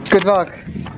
Good luck.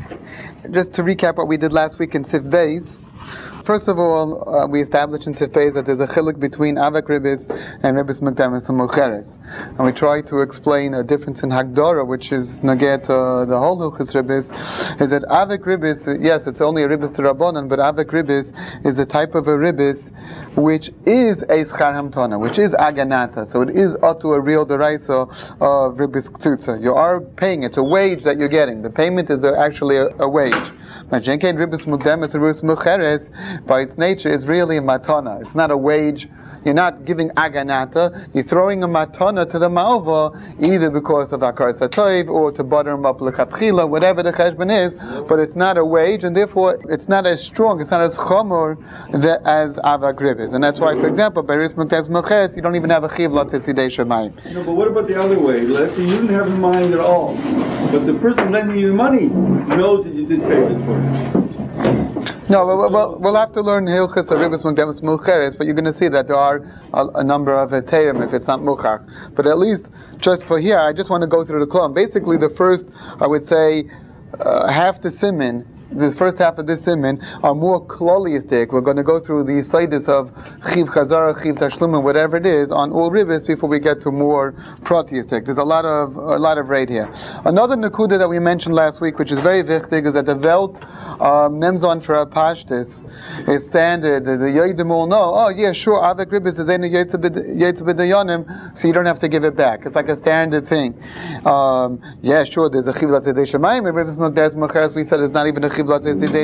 Just to recap what we did last week in Sif Beis. First of all, we established in Sif Beis that there's a chiluk between Avak Ribbis and Ribbis Mukdamis and Mucheres. And we tried to explain a difference in Hagdara, which is Naget, the whole Hilchis Ribbis, is that Avak Ribbis, yes, it's only a Ribbis to Rabbanan, but Avak Ribbis is a type of a Ribbis which is a Schar Hamtana, which is Aganata. So it is to a real Deraisa of Ribbis Ktsutza. You are paying, it's a wage that you're getting. The payment is actually a wage. Majenkein Ribbis Mukdamis and Ribbis Mucheres, by its nature, is really a matana. It's not a wage. You're not giving aganata. You're throwing a matana to the malva, either because of akar satoiv or to butter him up lechatchila, whatever the cheshbon is. But it's not a wage, and therefore it's not as strong. It's not as chomor as avak ribbis. And that's why, for example, by Ribbis Mukdamis Mucheres, you don't even have a chiv l'tziddei shemayim. No, but what about the other way? Let's say you didn't have in mind at all, but the person lending you the money knows that you did pay this for it. No, we'll have to learn Hilchas of Ribbis Mukdamis Mucheres, but you're going to see that there are a number of Terim if it's not Muchach. But at least, just for here, I just want to go through the Klum. Basically, the first, I would say, half the Siman, the first half of this siman are more kloliistic. We're going to go through the sidis of chiv chazara, chiv tashlum, and whatever it is on all ribbis before we get to more proteistic. There's a lot of rate here. Another nakuda that we mentioned last week, which is very wichtig, is that the Welt nemzon for a pashtis is standard. The yoidim will know. Oh yeah, sure. Avek ribbis is any yetzabidayonim, so you don't have to give it back. It's like a standard thing. Yeah, sure. There's a chiv latzedei shemayim. In Ribbis Mukdamis Mucheres, we said it's not even a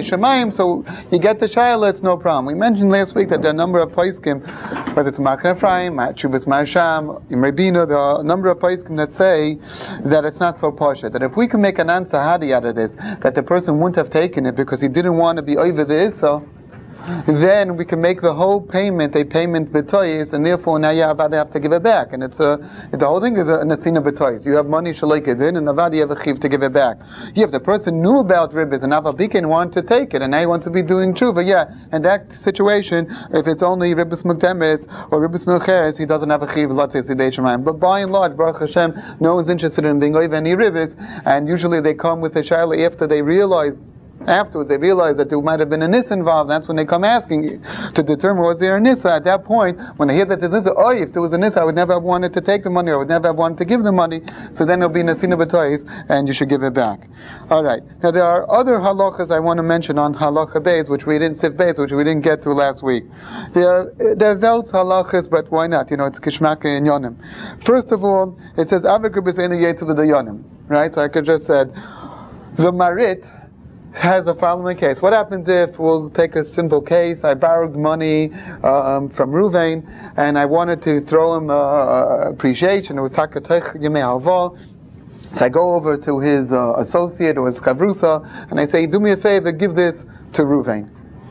so you get the shayla, it's no problem. We mentioned last week that there are a number of paiskim, whether it's Machne Ephraim, Chubas Marsham, Imrebino, there are a number of paiskim that say that it's not so poshut. That if we can make an ansahadi out of this, that the person wouldn't have taken it because he didn't want to be over this, so then we can make the whole payment a payment b'toyis, and therefore now you have to give it back. And the whole thing is a nesina b'toyis. You have money shalakedin, and avadi you have a chiv to give it back. If the person knew about ribbis and avabikin wanted to take it, and now he wants to be doing tshuva, yeah, in that situation, if it's only ribbis mukdemis or ribbis mucheres, he doesn't have a chiv latzei sidei shemayim. But by and large, Baruch Hashem, no one's interested in being over any ribbis, and usually they come with a shayla after they realize. Afterwards, they realize that there might have been a nissa involved. That's when they come asking to determine was there a nissa. At that point, when they hear that there's a nissa, if there was a nissa, I would never have wanted to take the money. I would never have wanted to give the money. So then it'll be nasina b'toyis, and you should give it back. All right. Now there are other halachas I want to mention on halacha beis, which we didn't sif beis, which we didn't get to last week. There are velt halachas, but why not? It's kishmaka and yonim. First of all, it says avik ribbis enu yetzav yonim. Right. So I could just said the marit has a following case. What happens if, we'll take a simple case, I borrowed money from Ruvain, and I wanted to throw him appreciation, it was Takatoich Yemei Hava. So I go over to his associate or his kavrusa, and I say, do me a favor, give this to Ruvain.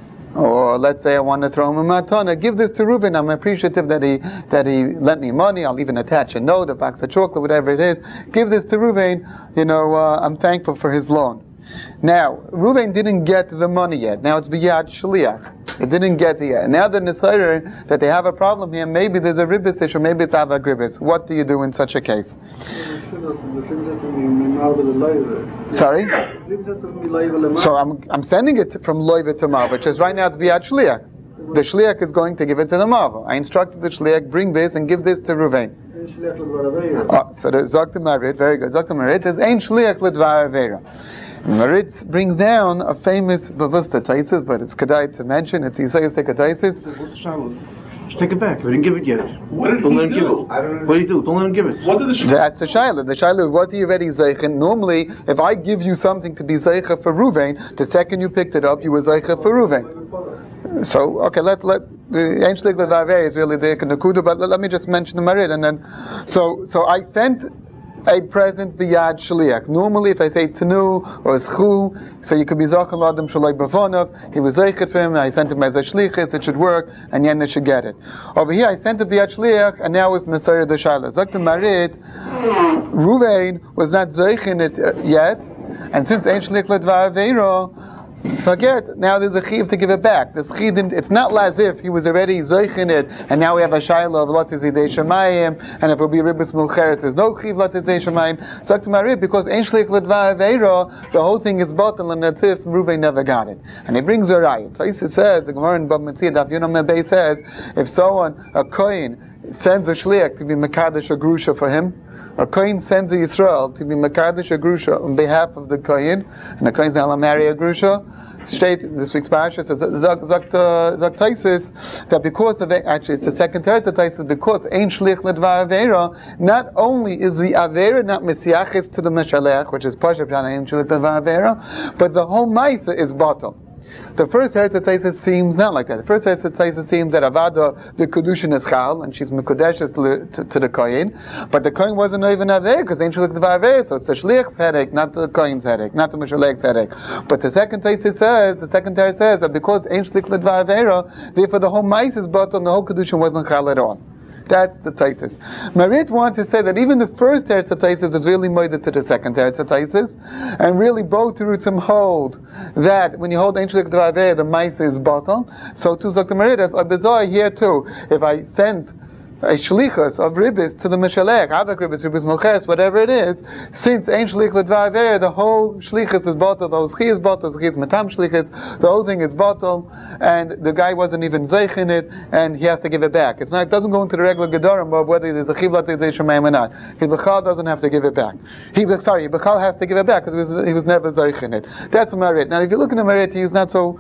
Or let's say I want to throw him a matana, give this to Reuven. I'm appreciative that he lent me money. I'll even attach a note, a box of chocolate, whatever it is. Give this to Reuven. I'm thankful for his loan. Now, Reuven didn't get the money yet. Now it's biyad shliach. It didn't get the yet. Now the Nesayr, that they have a problem here, maybe there's a ribbis issue, maybe it's avak ribbis. What do you do in such a case? Sorry? So I'm sending it from loiva to marva, which is right now it's biyad shliach. The shliach is going to give it to the marva. I instructed the shliach, bring this and give this to Reuven. So the Zokta Marit, very good. Zokta Marit is ein shliach l'dvar avera. Maritz brings down a famous Bavusta Taisis, but it's Kedai to mention, it's Yisayas Tekataisis. Just take it back, we didn't give it yet. What did he do? What did he do? Don't let him give it. What did the That's the Shaila. The Shaila, what are you already Zeichen? Normally, if I give you something to be Zeicha for Ruvain, the second you picked it up, you were Zeicha for Ruvain. So, okay, let the Einshlik Levaveh is really the Nakuda, but let me just mention the Marit, and then, so I sent a present biyad shliach. Normally, if I say tenu or schu, so you could be zachal adam shalai bavonov. He was zeichet for him. I sent him as a shlichus. It should work, and Yenna should get it. Over here, I sent a biyad shliach, and now it's nesayir the shaila. Zakta marit, Ruvain was not zeichin it yet, and since ein shlich ledvar aveiro, forget, now there's a chiv to give it back. This chiv it's not as if he was already zoich in it, and now we have a shayla of lotzis idei shemayim, and if it will be ribbis mucheres, there's no chiv lotzis idei shemayim. So to Marib, because ein shlich ledvar aveira, the whole thing is bottled, and that's if Reuven never got it. And he brings a raya. Taisa says, the Gemara in Bab Metzia, Daf Yonah Mebei says, if someone, a kohen, sends a shliach to be mekadesh a grusha for him, a kohen sends a Yisrael to be mekadesh a grusha on behalf of the kohen, and the kohen's not allowed to marry a grusha. Straight this week's parasha, so Zak Taisis, that because of it, actually it's the second teretz of Taisis, because ein shlich ledvar avera, not only is the avera not mesiachis to the meshalech, which is pasha pshana ein shlich ledvar avera, but the whole ma'isa is bottom. The first Eretz HaTaisis seems not like that. The first Eretz HaTaisis seems that Avada, the Kedushin is Chal, and she's Mekudeshes to the Kohen, but the Kohen wasn't even Aver, because Ein Shlich Dvar Aver, so it's the Shliach's headache, not the Kohen's headache, not the Meshalech's headache. But the second Taisis says, the second Teretz says that because Ein Shlich Dvar Aver, therefore the whole Mais is bottom, the whole Kedushin wasn't Chal at all. That's the Taisis. Marit wants to say that even the first Teretz Taisis is really moided to the second Teretz Taisis, and really both Terutzim hold that when you hold Ein Shlich Dvar Aver, the Maisa is bottom. So to Dr. Marit, if Abizoi here too, if I sent a shlichus of ribbis to the mishalech, avak ribbis, ribbis mocheres, whatever it is, since Ein Shlich Ledvar Aver, the whole shlichus is bottle, the whole chi is bottle, the chi is matam shlichus, the whole thing is bottle, and the guy wasn't even zeich in it, and he has to give it back. It doesn't go into the regular gedorim of whether there's a chivlat shemayim or not. His bechal doesn't have to give it back. Bechal has to give it back because he was never zeich in it. That's Marit. Now, if you look in the Marit, he's not so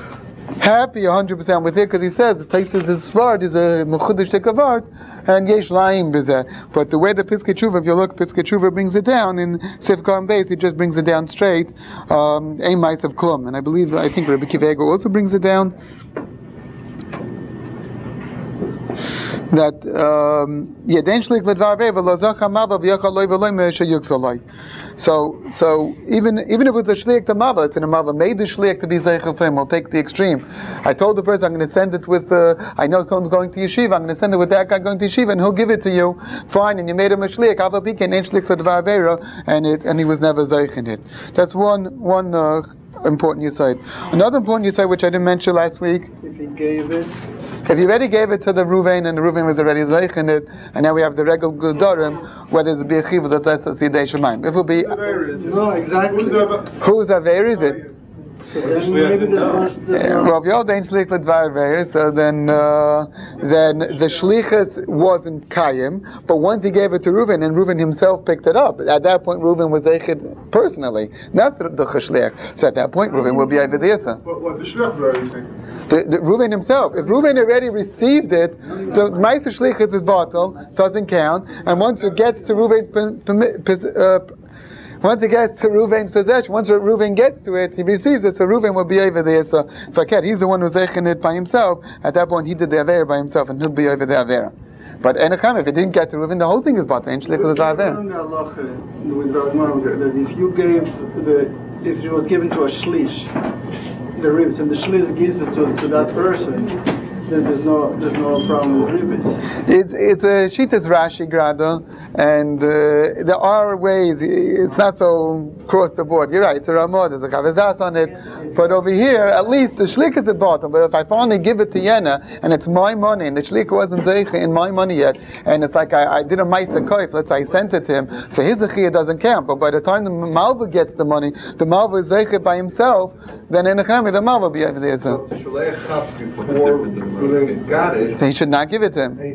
happy 100% with it, because he says the Taisus is svart, is a mechudesh tekavart, and yesh laim b'zeh. But the way the Piskei Tshuva, if you look, Piskei Tshuva brings it down in Sifka Beis, he just brings it down straight, ein mais of klum. And I think Rabbi Akiva Eiger also brings it down, that Yeden Shlich Ledvar Aver v'lo zach ha'mava v'yachal loy v'loy me'esha yuksal. So even if it's a shliach to mava, it's in a mava made the shliach to be zeichel for him. I'll take the extreme. I told the person I'm going to send it with. I know someone's going to yeshiva. I'm going to send it with that guy going to yeshiva, and he'll give it to you. Fine, and you made him a shliach. Ava b'ken ein shliach to dvar avera, and he was never zeich in it. That's one important yesod. Another important yesod which I didn't mention last week. If he gave it. If you already gave it to the Reuven, and the Reuven was already zeich in it, and now we have the regular gedorim, whether it's be a chiv or the Taisus Yidei Shemayim. If it will be no, exactly. Whose aver is it? So then maybe well, if you're Ein Shlich Ledvar Aver, so then the shlichus wasn't kayim, but once he gave it to Reuven, and Reuven himself picked it up, at that point Reuven was zeichet personally, not the chashliach. So at that point Reuven will be avidiyasa. What the shliach you think? The Reuven himself. If Reuven already received it, the Ma'aser Shlichus is bottle, doesn't count, and once it gets to Reuven's possession, once Reuven gets to it, he receives it, so Reuven will be over there. So Faket, he's the one who's zeichen it by himself. At that point, he did the Avera by himself, and he'll be over the Avera. But Enacham, if it didn't get to Reuven, the whole thing is bottle. Ain't Shlichus Avera. That if it was given to a shlish, the ribs, and the shlish gives it to that person, then there's no problem with ribs. It's a Shitas Rashi Grada, and there are ways. It's not so across the board. You're right. It's a Ramah. There's a Kavazas on it, but over here, at least the shlik is at bottom. But if I finally give it to Yena, and it's my money, and the shlik wasn't zeicha in my money yet, and it's like I did a Maisa Koif. Let's say I sent it to him, so his zechiyah doesn't count. But by the time the Malva gets the money, the Malva is zeicha by himself. Then in the Malva will be over there. So he should not give it to him.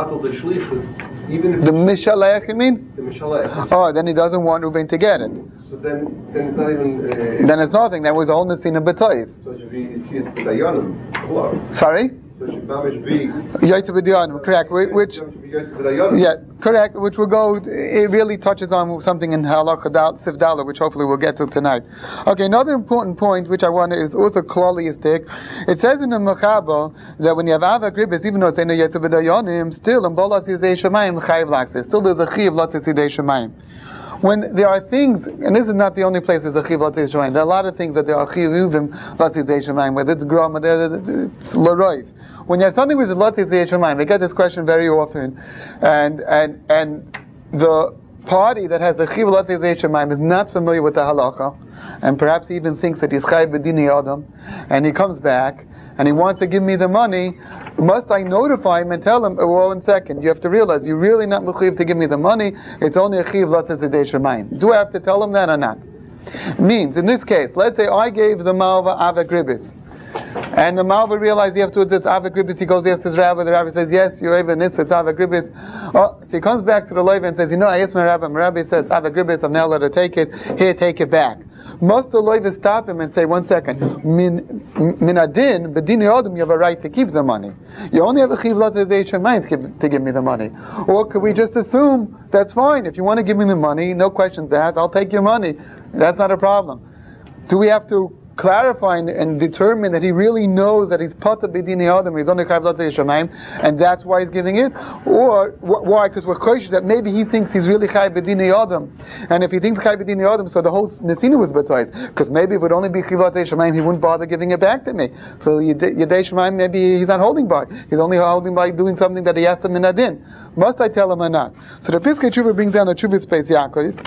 Even the Mishalech, you mean? The Mishalech. Oh, then he doesn't want Reuven to get it. So then it's not even. Then it's nothing. That was the whole Nesina B'tois. So it should be it's B'dayanim. Sorry? So it should mamish be. Yaitz B'dayanim, correct. Which yeah, correct. Which will go. It really touches on something in Halakha Sifdala, which hopefully we'll get to tonight. Okay, another important point which I want is also klaliistic. It says in the Mechaba that when you have avak ribis, even though it's in the Yaitz B'dayanim, still in Bolas Yidei Shemayim Chayiv Laxis. Still there's a Chiv Latzis Yidei Shemayim. When there are things, and this is not the only place there's a chiv latzis shemayim. There are a lot of things that there are chivuvim latzis shemayim, whether it's grom, whether it's l'roiv. When you have something which is latzis shemayim, we get this question very often, and the party that has a chiv latzei shemayim is not familiar with the halacha, and perhaps he even thinks that he's chayv b'dinei adam, and he comes back and he wants to give me the money, must I notify him and tell him, oh, 1 second, you have to realize you're really not mechuyev to give me the money, it's only a chiv latzei shemayim. Do I have to tell him that or not? Means, in this case, let's say I gave the malva avek ribis, and the malva realized he has to do it's avek ribis. He goes, yes, his rabbi. The rabbi says, yes, you even this, it's avek ribis. Oh, so he comes back to the loiva and says, I asked my rabbi. My rabbi said it's avek ribis. I'm now allowed to take it. Here, take it back. Must the loiva stop him and say, 1 second, min adin, b'dinei adam, you have a right to keep the money. You only have a chiv latzei shemayim to give me the money. Or could we just assume that's fine? If you want to give me the money, no questions asked. I'll take your money. That's not a problem. Do we have to clarify and determine that he really knows that he's pata b'dinei adam, he's only chayv latzei shemayim, and that's why he's giving it? Or why? Because we're kosher that maybe he thinks he's really chayv b'dinei adam, and if he thinks chayv b'dinei adam, so the whole nesina was batois. Because maybe if it would only be chayv latzei shemayim, he wouldn't bother giving it back to me. So yedei shemayim, maybe he's not holding by. He's only holding by doing something that he asked him in adin. Must I tell him or not? So the Piskei Tshuva brings down the Tshuva's Beis Yaakov.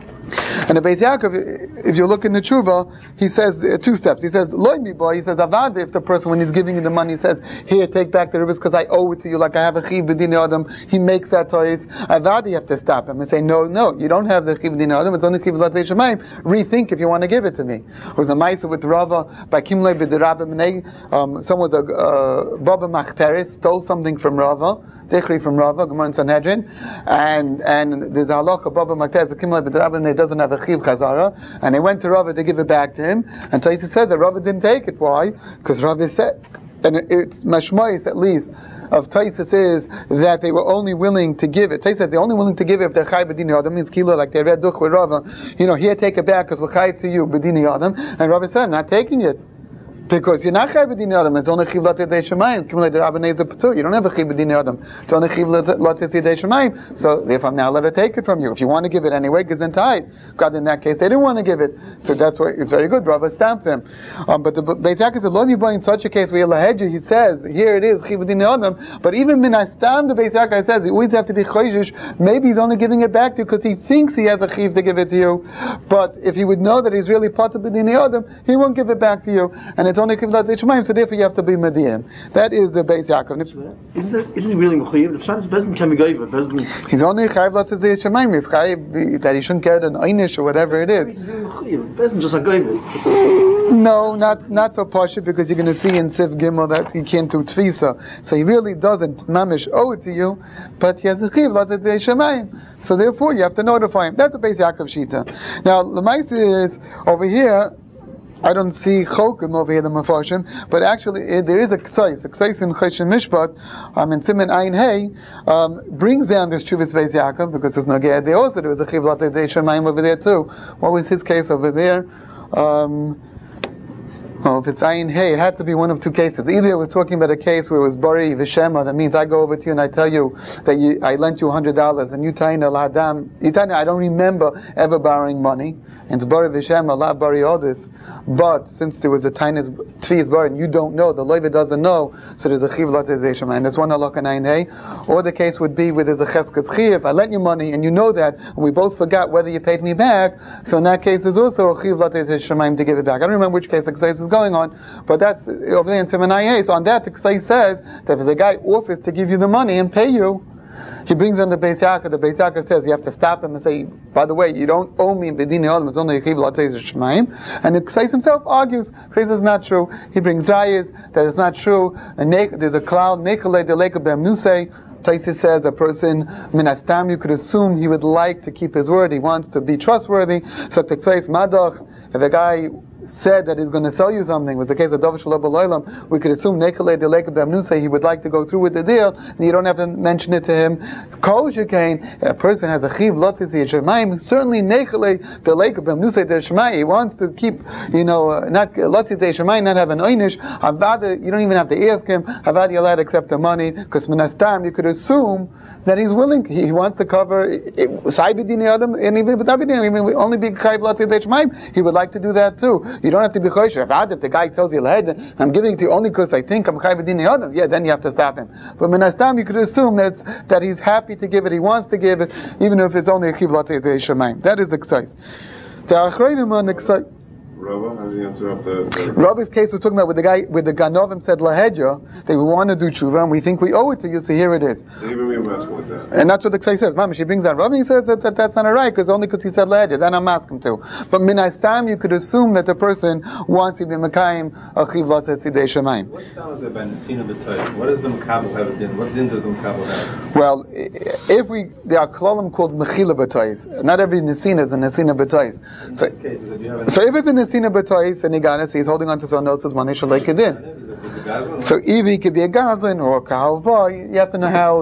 And the Beis Yaakov, if you look in the Tshuva, he says 2 steps. He says, Loi mi boy, he says, Avada, if the person, when he's giving you the money, he says, here, take back the ribis because I owe it to you, like I have a chiv b'dinei adam, he makes that toys. Avada, you have to stop him and say, no, you don't have the chiv b'dinei adam, it's only chiv latzei shemayim. Rethink if you want to give it to me. It was a ma'aseh with Rava, by Kimlei b'derabba m'nei, someone was a Baba Machteris, stole something from Rava, Dichri from Rava, Gemara in Sanhedrin, and there's a halacha, Baba Machteris, a Kimlei b'derabba m'nei, doesn't have a chiv chazara, and they went to Rava to give it back to him, and Taisa said that Rava didn't take it. Why? Because Rava said, and it's mashmais at least of Taisus is that they were only willing to give it. Taisus said they're only willing to give it if they're chayv b'dinei adam, means kilo, like they read duch with Rava, here, take it back because we're chayv to you b'dinei adam, and Rava said, I'm not taking it. Because you're not chayv b'dinei adam, it's only chiv latzei shemayim. Kimlei derabbanei is a patur. You don't have a chiv b'dinei adam. It's only chiv latzei shemayim. So if I'm now allowed to take it from you, if you want to give it anyway, gesundheit. God, in that case, they didn't want to give it. So that's why it's very good. Rava stamped them. But the Beis Yaakov said, "Lo miboy in such a case where lahedja," he says, here it is chiv b'dinei adam. But even min hastam, the Beis Yaakov says, you always have to be choishish. Maybe he's only giving it back to you because he thinks he has a chiv to give it to you. But if he would know that he's really pata b'dinei adam, he won't give it back to you. And it's only chiv latzei shemayim. So therefore, you have to be mediyim. That is the Beis Yaakov. Isn't he really mechuyev? The Pshat Bezdin can be goyver. He's only chayv latzei shemayim. He's chayv that he shouldn't get an einish or whatever it is. Bezdin just a goyver. No, not so partial, because you're going to see in Siv Gimel that he can't do tfisa. So he really doesn't mamish owe it to you, but he has a chiv latzei shemayim. So therefore, you have to notify him. That's the Beis Yaakov shita. Now, Lamaisa is over here. I don't see chokim over here, the Mefarshim, but actually there is a ksais in Choshen Mishpat, in Siman Ayin Hey, brings down this Shuvas Beis Yaakov, because there's no Ge'ed. There was a Chiv Latzei Shemayim over there too. What was his case over there? Well, if it's Ayin Hey, it had to be one of 2 cases. Either we're talking about a case where it was Bari V'Shema, that means I go over to you and I tell you that I lent you $100, and you taina l'adam, I don't remember ever borrowing money, and it's Bari V'Shema, la Bari Odif. But since there was a tiniest tfiyas bar and you don't know, the loiva doesn't know, so there's a chiv latzei shemayim. And there's one halakha nayin hey. Or the case would be where there's a cheskes chiv. I lent you money and you know that, and we both forgot whether you paid me back. So in that case, there's also a chiv latzei shemayim to give it back. I don't remember which case the ksais is going on, but that's over there in Siman Ayin Hey. So on that, the ksais says that if the guy offers to give you the money and pay you, he brings in the Beis Yaakov. The Beis Yaakov says you have to stop him and say, by the way, you don't owe me b'dinei adam, it's only a chiv latzei shemayim. And the Ksais himself argues, Ksais is not true. He brings rayas that it's not true. And there's a cloud, nechalei deleka b'emnusei. Taisa says a person, minastam, you could assume he would like to keep his word, he wants to be trustworthy. So Ksais madach, if a guy said that he's going to sell you something, was the case of David Shalom B'Loilam, we could assume Nechalei Deleka B'Amnusei, he would like to go through with the deal, and you don't have to mention it to him. Kol Shekain, a person has a chiv latzei shemayim, certainly Nechalei Deleka B'Amnusei Shemayim, he wants to keep, not latzei shemayim, not have an einish, Havada, you don't even have to ask him, Havada, you're allowed to accept the money, because Minastam, you could assume that he's willing, he wants to cover Saibidini Adam, and even if it would only be Chayv Latzei Shemaim, he would like to do that too. You don't have to be Chosher. If the guy tells you, I'm giving it to you only because I think I'm Chayv B'dini Adam, yeah, then you have to stop him. But Minastam, you could assume that he's happy to give it, he wants to give it, even if it's only a Chayv Latzei Shemaim. That is exercise. The Achreinim on exercise. Rava, how do you answer up the Rabbi's case we're talking about with the Ganovim said Lahedja, that we want to do tshuva and we think we owe it to you, so here it is. even me asking with that? And that's what the Ksai says. Mama, she brings out Rabbi, he says that's not right, only because he said Lahedja, then I'm asking to. But Minastam, you could assume that the person wants to be Mekayim Achiv Latzei Tzidei Shemaim. What style is it by Nesina B'Toy? What does the Makabel have a din? What din does the Makabel have? Well, there are klalim called Mechila B'Toys. Not every Nesina is a Nesina B'Toys. In these cases, if you have So if it's a Nesina B'Toys and he got it, so he's holding on to someone else's money, Shalek Kedin. So either he could be a Gazlan or a Kahalva. You have to know how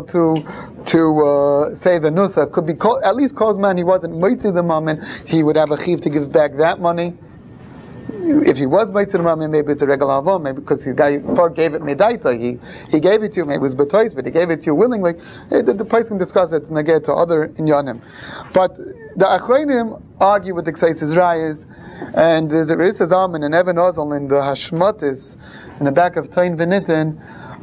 to say the Nusa. Could be at least Kozman, he wasn't Moitzi the moment, he would have a chiv to give back that money. If he was Moitzi the moment, maybe it's a regular Avon, maybe because the guy gave it Medaita, he gave it to you, maybe it was B'Toys, but he gave it to you willingly. The price can discuss it, it's negate to other Inyanim. But the Achreinim argue with the Kseisis Rayas, and there's a Risa Zalman and Evan Ozel in the Hashmatis, in the back of Tain Venitin,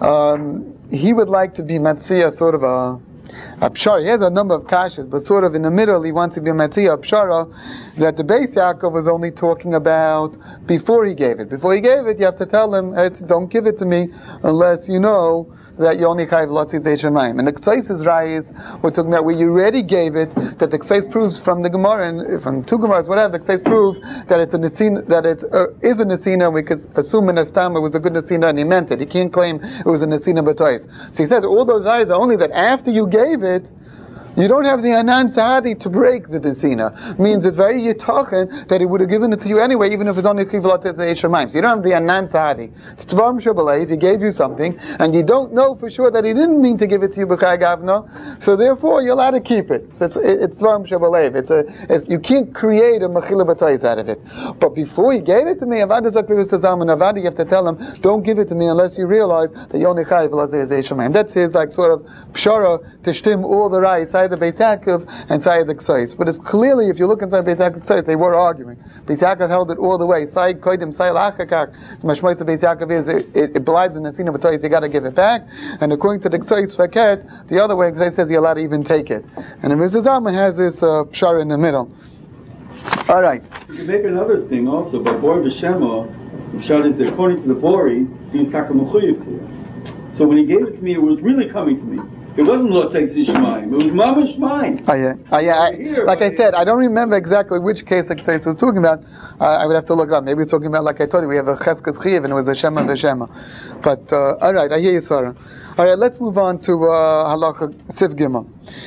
he would like to be Matzia, sort of a Pshara. He has a number of kashas, but sort of in the middle he wants to be a Matzia, a Pshara, that the Beis Yaakov was only talking about before he gave it. Before he gave it, you have to tell him, don't give it to me unless you know that you only chayv latzei Shemaim. And the Kseisis Rayis, we're talking about where you already gave it, that the Kseis proves from the Gemara, and from two Gemaras, whatever, the Kseis proves that it's a Nesina, that it is a Nesina, we could assume in Astam it was a good Nesina and he meant it. He can't claim it was a Nesina B'Tois. So he said all those Rayis are only that after you gave it, you don't have the Anan Sahadi to break the Desina. Means it's very Yitachin that he would have given it to you anyway, even if it's only Chiv Latzei Shemaim. So you don't have the Anan Sahadi. It's Tvam Shabbalei, if he gave you something, and you don't know for sure that he didn't mean to give it to you B'chai Gavno, so therefore you're allowed to keep it. So it's Tvam Shabbalei. You can't create a Mechila B'Tois out of it. But before he gave it to me, Avada Zakir Sazam and Avada, you have to tell him, don't give it to me unless you realize that you only Chiv Latzei Shemaim. That's his sort of Pshara to shtim all the Rais, the Beis Yaakov and Sayyid the Ksais. But it's clearly, if you look inside Beis Yaakov Ksais, they were arguing. Beis Yaakov held it all the way. Sayyid Koidim, Sayyid Achakak. Mashmoitz of Beis Yaakov is, it believes in the Nesina B'Tois, you got to give it back. And according to the Ksais Fakert, the other way, Ksais says you're allowed to even take it. And the Mr. Zalman has this pshara in the middle. Alright. You can make another thing also, but Bor V'Shema, Pshat is according to the Bori, he's Takamuchuyev to you. So when he gave it to me, it was really coming to me. It wasn't Lotek Zishmaim. It was Mamash mine. Like I said, I don't remember exactly which case the Ksais was talking about. I would have to look it up. Maybe we're talking about, like I told you, we have a Cheskas Chiv and it was a Shema V'Shema. But, alright, I hear you, Sarah. Alright, let's move on to Halacha Siv Gimel.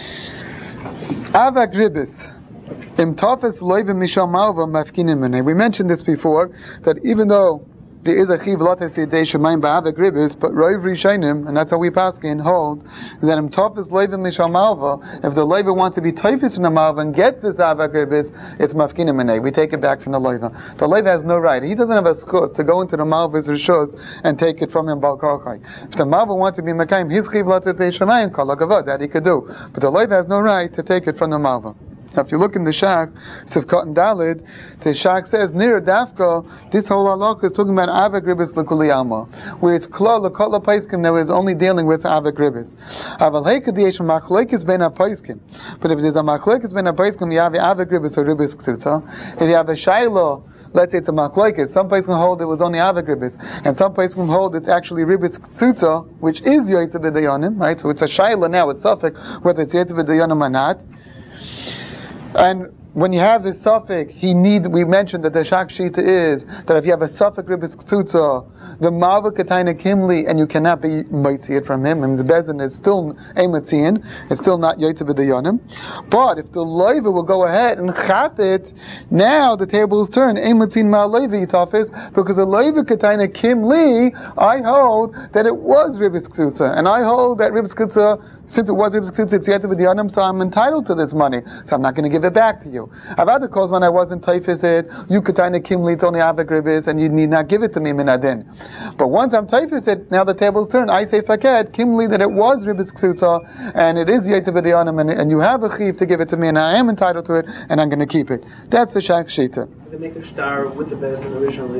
Avak Ribis. Im Tafes Loivim Mishal Malva Mafkinin Menei. We mentioned this before, that even though there is a chiv lates yedei shemaim ba'avek ribis, but roiv rishonim, and that's how we paskin hold that im tafis loivim mishal malva. If the loiva wants to be toifis from the malva and get this avek ribis, it's mafkinim menei. We take it back from the loiva. The loiva has no right. He doesn't have a skos to go into the malva's rishos and take it from him balkarchai. If the malva wants to be mekayim his chiv lates yedei shemaim kol hakavod, that he could do, but the loiva has no right to take it from the malva. Now, if you look in the Shach, Sivkot and Dalid, the Shach says, Nira Dafka, this whole halakha is talking about Avek Ribis L'Kuli Alma, where it's Kla L'Kot L'Paiskim that is only dealing with Avek Ribis. Aval Heika D'yesh Machlekes Ben HaPaiskim. But if there's a Machlekes Ben HaPaiskim, you have Avek Ribis or Ribis Ksutza. If you have a Shaila, let's say it's a machlokes, some places can hold it was only avek ribis, and some places can hold it's actually ribis ksutza, which is yoytze b'dayanim, right? So it's a shaila now, it's suffix, whether it's yoytze b'dayanim or not. And when you have this suffix, we mentioned that the Shak Shita is that if you have a suffix ribis ksutza, the Mava Katayna Kimli, and you cannot be mitzi it from him, and the Bezin is still Eimatzian, it's still not Yaitza B'dayanim. But if the Leiva will go ahead and chap it, now the tables turn, Eimatzin Ma Leiva Yitafis, because the Leiva Katayna Kimli, I hold that it was ribis ksutza, and I hold that ribis ksutza, since it was ribis ksutza, it's Yaitza B'dayanim, so I'm entitled to this money, so I'm not going to give it back to you. you. Avada calls when I wasn't typhus it, you could kind of kimli, it's only avik ribis, and you need not give it to me minadin. But once I'm typhus it, now the tables turn. I say faket, kimli, that it was ribis ksutza, and it is yeta b'diyanim, and you have a chiv to give it to me, and I am entitled to it, and I'm going to keep it. That's the shak shita. They make a star with the bezin originally.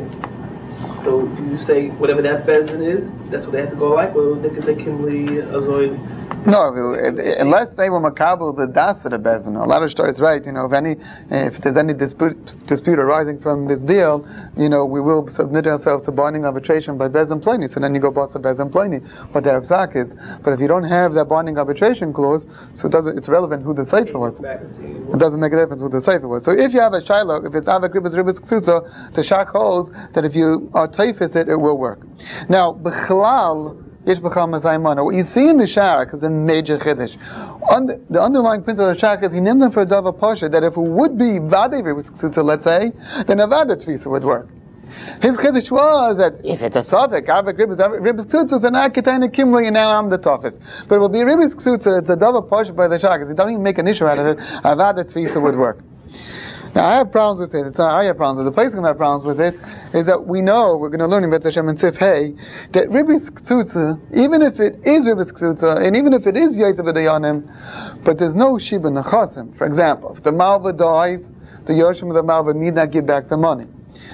So you say whatever that bezin is, that's what they have to go like, or they can say kimli azoid. No, unless they were makabel the das of the bezin. A lot of stories, right? If there's any dispute arising from this deal, we will submit ourselves to binding arbitration by bezin pleni. So then you go boss a bezin pleni, what their psak is. But if you don't have that binding arbitration clause, so it's relevant who the cipher was. It doesn't make a difference who the cipher was. So if you have a shiloh, if it's avik ribis ksutza, the shak holds that if you are typhus it will work. Now, b'chlal. What you see in the Shach is a major chiddush. The underlying principle of the Shach is he named them for a dava pasha that if it would be vadei ribis ksutza, let's say, then a vada tfisa would work. His chiddush was that if it's a savik, avik ribis ksutza, then I ketayna kimli, and now I'm the toughest. But it will be ribis ksutza, it's a dava pasha by the Shach. If you don't even make an issue out of it, a vada tfisa would work. Now, I have problems with it. It's not I have problems with it. The place I'm going to have problems with it is that we know, we're going to learn in Bet Hashem and Sif Hey, that Ribis Ksutza, even if it is Ribis Ksutza, and even if it is Yaita B'dayanim, but there's no Shiba Nechasim. For example, if the Malva dies, the Yoshim of the Malva need not give back the money.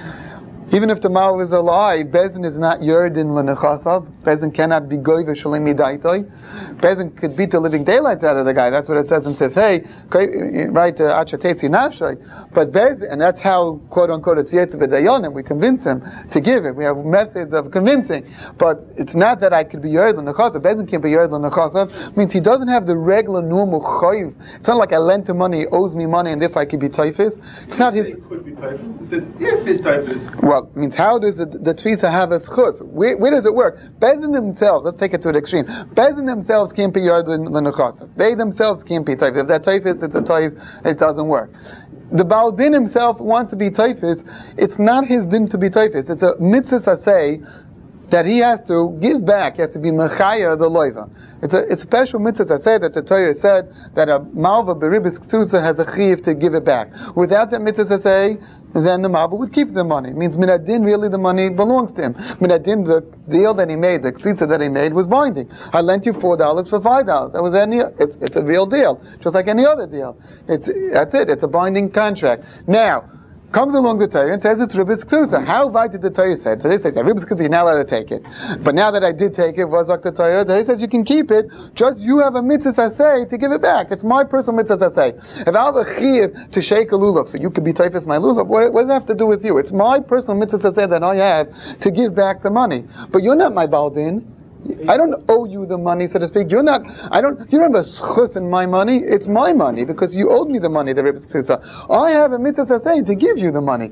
Even if the Malva is alive, Bezin is not Yerdin L'Nechasav. Bezin cannot be Goyva Shalim Midaitoi. Bezin could beat the living daylights out of the guy. That's what it says in Sifei, right? Achatetzi Nafshay. But Bezin, and that's how, quote unquote, it's Yetz B'dayonim, we convince him to give it. We have methods of convincing. But it's not that I could be Yerd L'Nechasav. Bezin can't be Yerd L'Nechasav. Means he doesn't have the regular normal Choyv. It's not like I lent him money, he owes me money, and if I could be typhus. It's not his. It could be typhus. It says if it's typhus. Well, means how does the tfisa have a schus? Where does it work? Bezin themselves, let's take it to the extreme. Bezin themselves can't be yard l'nechasav. They themselves can't be typhus. If that typhus, it's a typhus, it doesn't work. The Baal Din himself wants to be typhus. It's not his din to be typhus. It's a mitzvah saseh that he has to give back. He has to be mechaya the loiva. It's a special mitzvah saseh that the Torah said that a malva beribis ksutza has a chiv to give it back. Without that mitzvah saseh, then the malva would keep the money. It means minadin, really the money belongs to him. Minadin, the deal that he made, the ksitza that he made was binding. I lent you $4 for $5. That was it's a real deal, just like any other deal. That's it. It's a binding contract. Now, comes along the Torah and says it's ribis ksutza. How wide did the Torah say? The Torah says ribis ksutza, you're not allowed to take it. But now that I did take it, was like the Torah says you can keep it. Just you have a mitzvah saseh to give it back. It's my personal mitzvah saseh. If I have a chiv to shake a lulav, so you could be typhus my lulav, what does that have to do with you? It's my personal mitzvah saseh that I have to give back the money. But you're not my baldin. I don't owe you the money, so to speak. You don't have a schus in my money. It's my money because you owed me the money, the ribis ksutza. I have a mitzvah saseh to give you the money.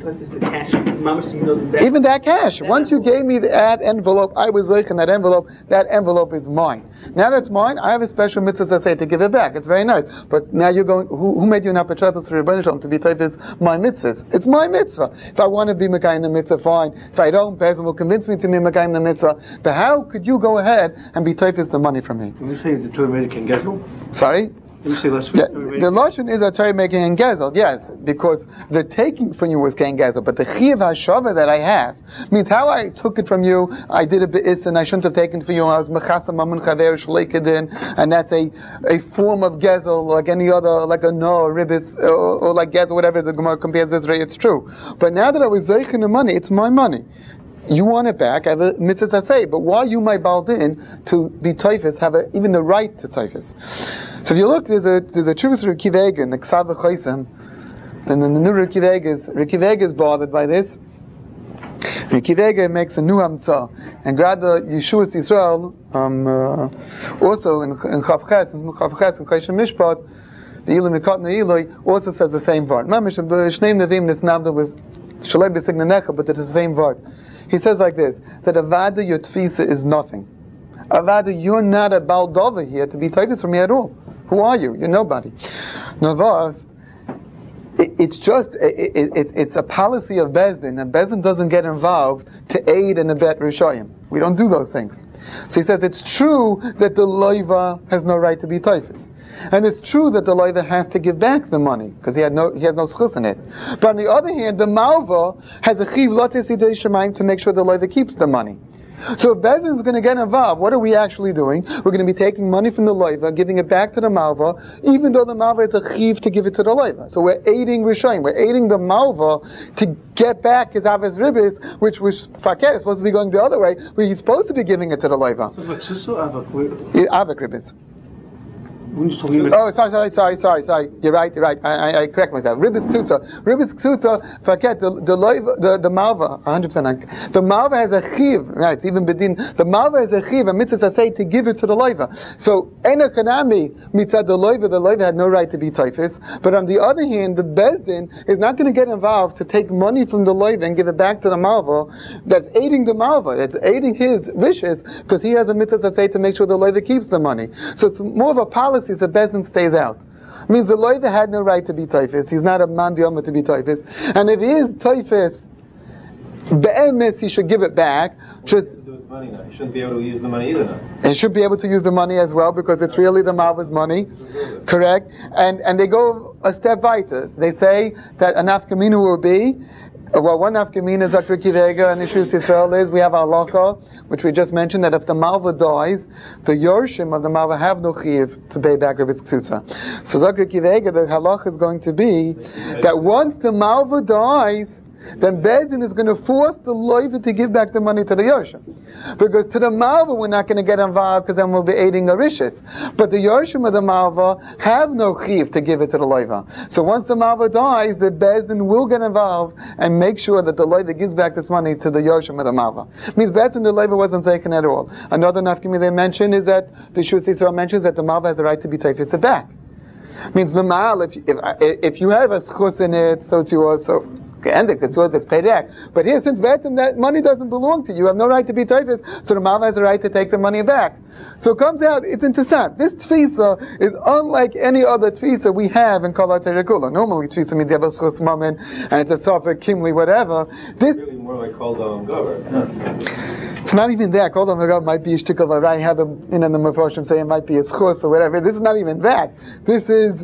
Even that cash. Once you gave me that envelope, I was like in that envelope is mine. Now that's mine, I have a special mitzvah saseh to give it back. It's very nice. But now you're going, who made you an apotropos for Rebbeinu Shalom to be typhus my mitzvahs? It's my mitzvah. If I want to be mekayim the mitzvah, fine. If I don't, Bezin will convince me to be mekayim the mitzvah. But how could you go ahead and be typhus the money from me? Can you say the Torah made can gezel? Sorry? Can you say last week? Yeah, the lashon is a Torah making and gezel, yes, because the taking from you was ken gezel, but the chiv hashava that I have means how I took it from you. I did a be'is and I shouldn't have taken it from you. I was mechasa mamun chaver shleikadin, and that's a form of gezel like any other, like a no ribis or like gezel, whatever the Gemara compares Israel. It's true. But now that I was zeichen the money, it's my money. You want it back, I have a mitzvah saseh, but why you, my baldin, to be typhus, have even the right to typhus? So if you look, there's a Chuvas Riki Vega in the Ksav Chosem, then the new Riki Vega is bothered by this. Riki Vega makes a new hamtzah, and grad the Yeshuas Yisrael, also in Chavches, in Choshem Mishpat, the Ilu Mikot Ne'iloi, also says the same word. Mamish, Shnei Nevim, this navda was Shalei B'Signanecha, but it's the same word. He says like this, that avada your tfisa is nothing. Avada, you're not a baldova here to be typhus from me at all. Who are you? You're nobody. Navas, It's a policy of Bezdin, and Bezdin doesn't get involved to aid in a bet Rishayim. We don't do those things. So he says it's true that the loiva has no right to be typhus. And it's true that the loiva has to give back the money, because he has no schus in it. But on the other hand, the malva has a chiv lotes idei shemaim to make sure the loiva keeps the money. So if Bezdin is going to get involved, what are we actually doing? We're going to be taking money from the loiva, giving it back to the malva, even though the malva is a chiv to give it to the loiva. So we're aiding Rishayim, we're aiding the malva to get back his aves ribis, which was fakir is supposed to be going the other way, where he's supposed to be giving it to the loiva. Avik ribis. Oh, sorry. You're right. I correct myself. Ribbis ksutza. Forget the malva. 100%. The malva has a chiv. Right. It's even bedin. The malva has a chiv. A mitzvah say to give it to the loiva. So ena kanami mitzad the loiva. The loiva had no right to be typhus. But on the other hand, the bezdin is not going to get involved to take money from the loiva and give it back to the malva. That's aiding the malva. That's aiding his wishes because he has a mitzvah say to make sure the loiva keeps the money. So it's more of a policy. The Bezdin stays out. It means the loiva had no right to be typhus. He's not a man diyama to be typhus. And if he is typhus, be'emes, he should give it back. Just money now. He shouldn't be able to use the money either now. He should be able to use the money as well because it's really the malva's money. Correct? And they go a step weiter. They say that an nafkamina will be, well, one nafkamina Zakir Kivega and Ishus Yisrael is, we have halacha, which we just mentioned, that if the malva dies, the yorshim of the malva have no chiv to pay back Rebbe's ksutza. So Zakir Kivega, the halacha is going to be that once the malva dies, then Bezdin is going to force the loiva to give back the money to the Yorshim. Because to the Malva we're not going to get involved because then we'll be aiding Arishis. But the Yorshim of the Malva have no chiv to give it to the loiva. So once the Malva dies, the Bezdin will get involved and make sure that the loiva gives back this money to the Yorshim of the Malva. Means Bezdin the loiva wasn't taken at all. Another nafkimi they mention is that the Shus Yisrael mentions that the Malva has the right to be typhus it back. Means the Mal, if you have a schus in it, so it's yours, so it's paid back. But here, since that money doesn't belong to you, you have no right to be typhus, so the Malva has the right to take the money back. So it comes out, it's interessant. This tfisa is unlike any other tfisa we have in Kol HaTerekula. Normally tfisa means you have a schus mammon, and it's a sofer, kimli, whatever. This it's really more like Kol Dam Gover. It's not even that. Kol Dam Gover might be a shtickle of right. Have the Mefarshim say it might be a schus or whatever. This is not even that. This is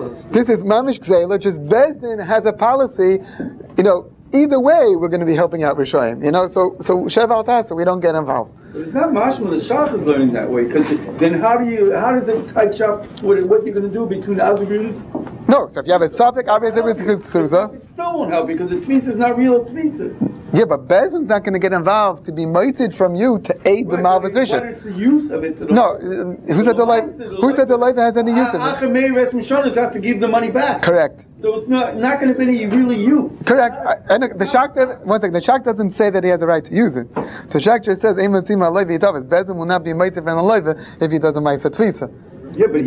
mamish gzela. Just Bezdin has a policy. Either way, we're going to be helping out Rishayim. So Shev Al Tasa, we don't get involved. It's not mashma the shach is learning that way, because then how does it touch up with what you're going to do between the Avigris? No, so if you have a suffix, obviously it's a good suza. It still won't help because the tvisa is not real tvisa. Yeah, but Bezdin's not going to get involved to be moitzed from you to aid the Malva's wishes. It's the use of it to the No, who said the life has any use of it? Achamei Res Mishonos have to give the money back. Correct. So it's not going to be any really use. Correct. And the Shach, the Shach doesn't say that he has the right to use it. The Shach just says, Bezdin will not be moitzed from a loiva if he doesn't make a tvisa. Yeah, but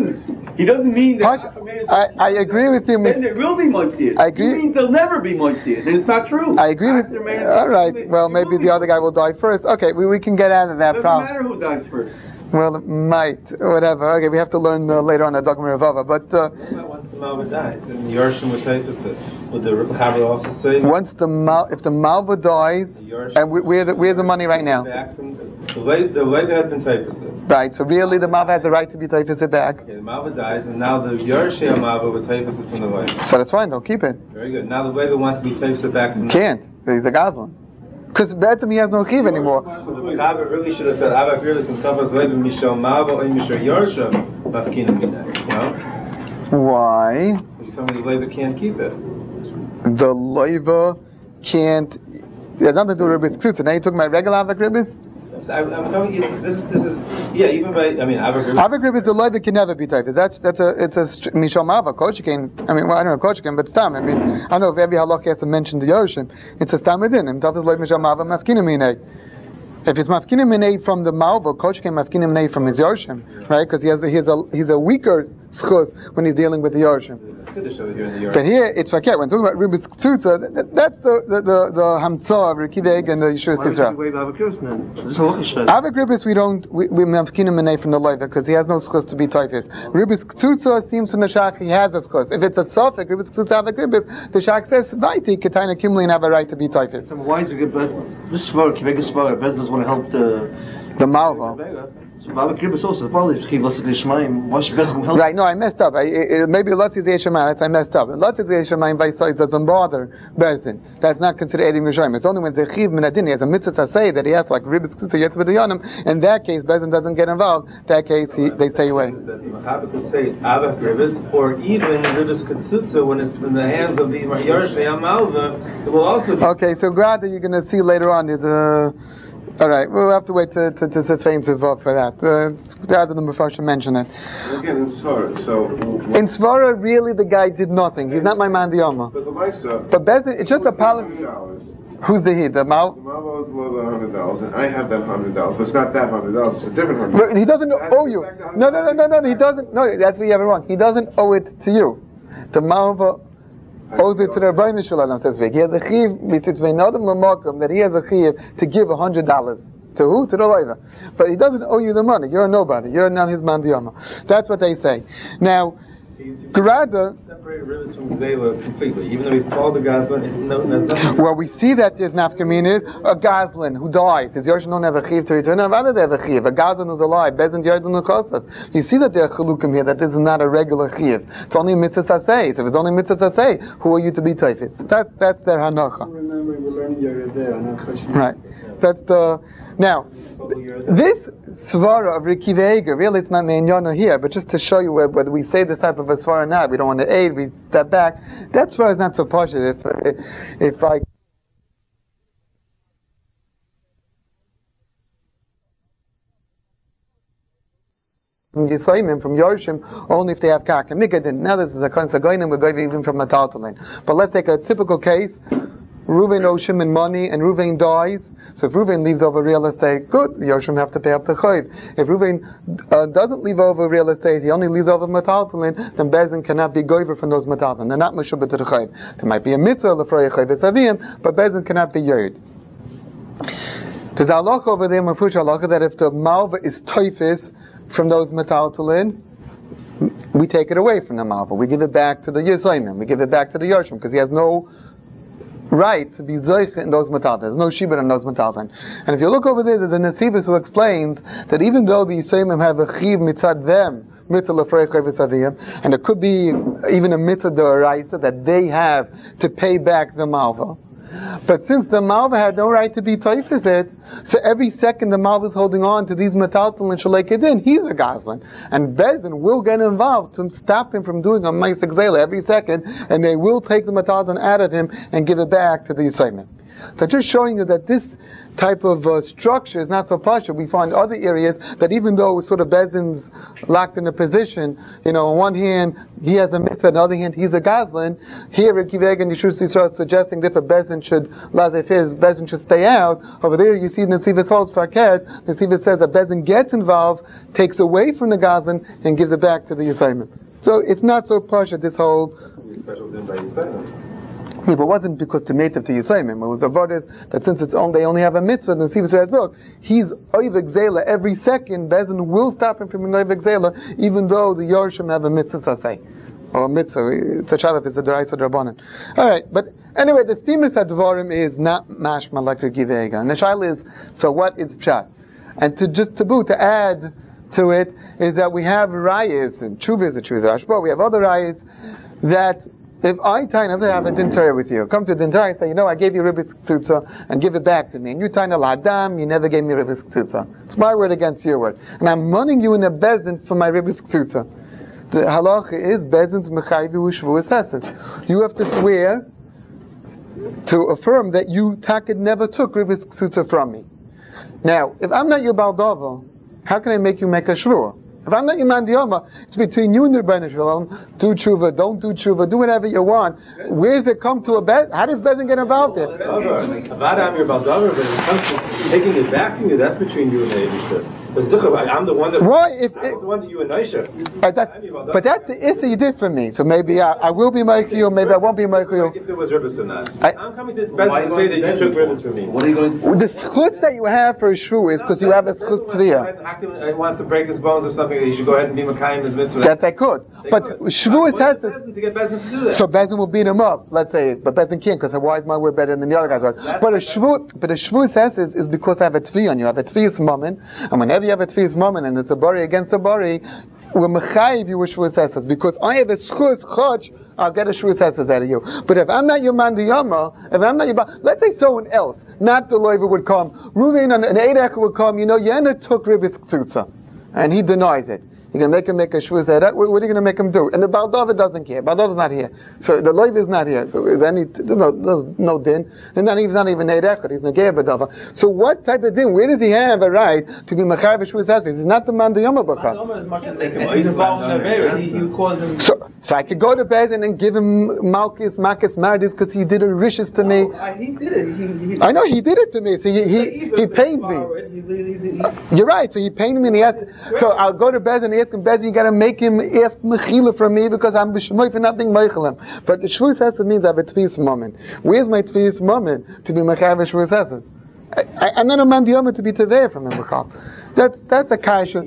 he doesn't mean that. I agree with you, Then it will be moitzed. I agree. It means they'll never be moitzed. And it's not true. I agree with you. All right. Well, maybe the other guy will die first. Okay, we can get out of that problem. Doesn't matter who dies first. Well, it might, whatever. Okay, we have to learn later on the Dogma Revava. But once the Malva dies, and Yorshim would typhus it, would the Chaber also say? If the Malva dies, and we're the money right now. Back from the way they had been typhus it. Right. So really, the Malva has the right to be typhus it back. Okay, the Malva dies, and now the Yorshim Malva would typhus it from the Leva. So that's fine. Don't keep it. Very good. Now the Leva wants to be typhus it back from. Can't. He's a Gazlan. Because better he has no chiv anymore. So the Mechaber really should have said, "Avak Rilis and Tavas Leva Mishal Malva or Mishal Yorshim Mafkina Minay." No. Why? You told me the Leva can't keep it. The Leva can't. It has nothing to do with Ribbis Ksutza. Now you're talking about regular Avak Ribbis? I'm telling you, this is even by Avak Ribbis. Avak Ribbis, the Leva can never be typhus. It's a Mishal Malva. Kochikin. I don't know Kochikin, but Stam. I don't know if every halakha has to mention the Yorshim. It's a Stam within him. Tavas Leva Mishal Malva Mafkina Minay. If it's mafkinim minay from the malva, kosh came mafkinim minay from his yorshim, right? Because he's a weaker schus when he's dealing with the yorshim. But here it's fakir. When talking about ribis ktsutza, that's the hamtzah of Rikiveg and the Yeshua Sisra. Avik ribis we mafkinim minay from the loiva because he has no schus to be toifis. Ribis ktsutza seems from the shach he has a schus. If it's a sofek ribis ktsutza avik ribis, the shach says vaiti ketayna kimlin have a right to be toifis. So why is it good? This svara, Kiveg svara, Bez doesn't want to help the malva. So avik ribis also the problem is chiv lasat lishmaim. Why should Bez help? Right? No, I messed up. Maybe lots of Yeshamayim. I messed up. Lots of Yeshamayim by sides doesn't bother Bezin. That's not considered edim rishayim. It's only when zechiv minadin he has a mitzvah say that he has like ribis ktsutza yetz b'dayanim. In that case, Bezin doesn't get involved. In that case, they stay away. That the Mechaber could say avik ribis, or even ribis ktsutza when it's in the hands of the Yarshei Amalva, it will also be. Okay, so Grada, you're going to see later on is a. All right, we'll have to wait to Sifein Zivot for that. Rather than Mepharshim mention it. Again, in Svara, in Svara, really the guy did nothing. He's not my man Diyoma. But the Maisa, But Bezin, it's just a palace. Who's the he? The Mal? The Malva is below the $100, and I have that $100, but it's not that $100. It's a different $100. He doesn't owe you. No. He doesn't. No, that's where you have it wrong. He doesn't owe it to you. The Malva owes it to the Rebbeinu Shalom, says Vic. He has a chiv that he has a chiv to give $100 to who? To the loiva. But he doesn't owe you the money. You're a nobody. You're not his man diyama. That's what they say. Now, Grada separated ribis from Zayla completely, even though he's called a Gazlan. There's nothing. Well, we see that there's nafkamin is a Gazlan who dies. His Yorshin don't have a chiv to return. Avada they have a chiv. A Gazlan who's alive. Bezin Yardin Nukosav. You see that there are chalukim here. That this is not a regular chiv. It's only mitzvah sasei. So if it's only mitzvah sasei, who are you to be taifis? That's their hanacha. Remember, we're learning Yerideh, not Chashim. Right. That's the now. This svara of Rikivega, really it's not Me'anyana here, but just to show you whether we say this type of a svara or not, we don't want to aid, we step back. That svara is not so positive. If I from Yisayim, from Yorshim, only if they have Karka Mikadin. Now this is a Konsagoinim, we're going even from Mataltalin. But let's take a typical case. Reuven owes Shimon money, and Reuven dies. So if Reuven leaves over real estate, good, the Yorshim have to pay up the chayv. If Reuven doesn't leave over real estate, he only leaves over metaltalin, then Bezin cannot be goiver from those metaltalin. They're not meshubah to the chayv. There might be a mitzvah lefroy chayv etzavim, but Bezin cannot be yored. There's halacha over there, mafush halacha, that if the malva is toifis from those metaltalin, we take it away from the malva. We give it back to the Yisayim. We give it back to the Yorshim because he has no right to be zoich in those metalton. There's no shibur in those metalton. And if you look over there, there's a Nesivus who explains that even though the Yisayim have a chiv mitzad them, mitzvah lefrei chayv aviyim, and it could be even a mitzvah d'oraisa that they have to pay back the malva. But since the malva had no right to be toifis, so every second the malva is holding on to these metaltal and shalekidin, he's a gazlan, and Bezin will get involved to stop him from doing a ma'aseh gzela every second, and they will take the metaltal out of him and give it back to the Yisayim. So just showing you that this type of structure is not so partial. We find other areas that even though sort of Bezin's locked in a position, on one hand he has a mitzvah, on the other hand he's a gazlan. Here Rikiveg and Yeshua Yisrael suggesting that if a Bezin should Bezin should stay out. Over there you see Nesivus holds Farkert. Nesivus says that Bezin gets involved, takes away from the gazlan, and gives it back to the Yisayim. So it's not so partial, this whole Special thing by Yisayim. Yeah, but it wasn't because to mate to Yisayim. It was the voters that since they only have a mitzvah, and Nesivus says, look, he's oivek zela every second. Bezin will stop him from oivek zela, even though the Yorshim have a mitzvah sasei or a mitzvah. It's a chalaf, it's a deraisa drabanan. All right, but anyway, the stimus advarim is not mashma like Rikivega, and the shaila is so what is pshat, and to add to it is that we have rayas and chuvas Rashba. We have other rayas that. If I have a dinner with you, come to the dinner and say, I gave you ribis ktsutza and give it back to me. And you taina l'adam, you never gave me ribis ktsutza. It's my word against your word. And I'm money you in a bezin for my ribis ktsutza. The halacha is bezin's mechayvi u'shvuas heses. You have to swear to affirm that you takid never took ribis ktsutza from me. Now, if I'm not your baldava, how can I make you make a shvua? If I'm not your man diyama, it's between you and the Rebbeinu Shalom. Do tshuva, don't do tshuva, do whatever you want. Where does it come to a bet? How does Bezin get involved there? Avada your baldavar, but when it comes to taking it back from you, that's between you and the Eibishter. But Zuchav, I'm the one that. Why? I'm the one that you and Naisha. But that's the issa you did for me. So maybe I will be Meichel, maybe I won't be Meichel. If there was Ribbis or not. I'm coming to Bezin to say that you took Ribbis from me. What are you going to do? The schus that you have for a shrew is because you have a schus tviyah. I want to break his bones or something, that he should go ahead and be Makayim his mitzvah. That they could. But shrew has this. To get Bezin to do that. So Bezin will beat him up, let's say, but Bezin can't because why is my word better than the other guy's word? But a shvu says is because I have a tvi on you. I have a tvi's moment, and whenever you have a tvi's moment and it's a bari against a bari, we're mechayiv you with shvu says because I have a schus chach, I'll get a shvu says out of you. But if I'm not your man diyama, if I'm not your let's say someone else, not the loiva would come, Ruvain and an Eidach would come, Yena took Ribbit's tzutza, and he denies it. You're going to make a shvu zera. What are you going to make him do? And the Baldova doesn't care. Baldova's not here. So the loiv is not here. So there's no din. And then he's not even Neirechad. He's Negei Baldova. So what type of din? Where does he have a right to be Mechayiv shvu zera? He's not the man the Yom HaBachar. As much as they can. He's involved in a he calls him. So I could go to Bezin and give him Malkis Mardis because he did a rishis to me. He did it. I know he did it to me. So he pained me. You're right. So he pained me and he asked. So I'll go to Bezin and he ask him, Bezin, you got to make him ask mechila from me because I'm b'shmoy for not being meichelim. But the shvus hesed means I have a tvis moment. Where's my tvis moment to be mechayiv shvus hesed? I'm not a man diyama to be tevei from him. That's a kasha.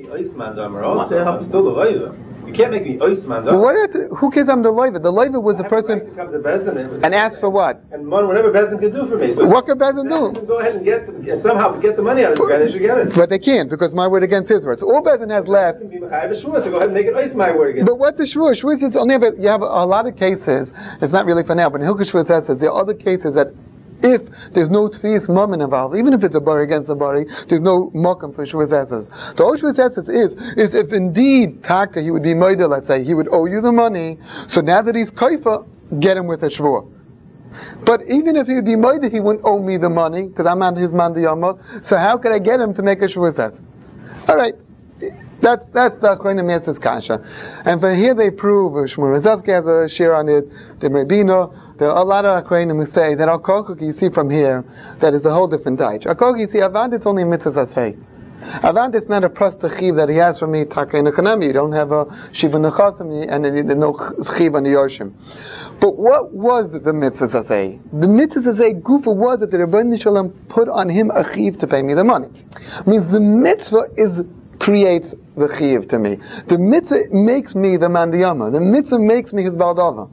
I'm still the loiva. You can't make me oisman. Who cares? I'm the loiva. The loiva was the person to come to Bezin and ask for what? And whatever Bezin can do for me. So what could Bezin do? Go ahead and get the money out of this guy. They should get it. But they can't because my word against his word. So all Bezin has left. To go ahead and make it ois my word again. But what's a shvur? Shvur is only you have a lot of cases. It's not really for now. But in Hilchos Shvur says there are other cases that if there's no tefis moment involved, even if it's a bari against a bari, there's no mokum for shvur zesses. The whole shvur zesses is if indeed taka he would be moida, let's say he would owe you the money. So now that he's kaifa, get him with a shvur. But even if he would be moida, he wouldn't owe me the money because I'm not his man diyama. So how could I get him to make a shvur zesses? All right. That's the Akronim Yes's kasha, and for here they prove Shmuel Razalski has a share on it. The Rebino, there are a lot of Akronim who say that Al Kokuk you see from here that is a whole different type. Al Kokuk you see Avad it's only mitzvah asay. Avad it's not a prosta chiv that he has for me taka in economy. You don't have a shiva nechasim and there's no chiv on the yoshim. But what was the mitzvah asay? The mitzvah asay gufa was that the Rebbeinu Shalom put on him a chiv to pay me the money. Means the mitzvah creates the chiyuv to me. The mitzvah makes me the man diyama. The mitzvah makes me his baldava.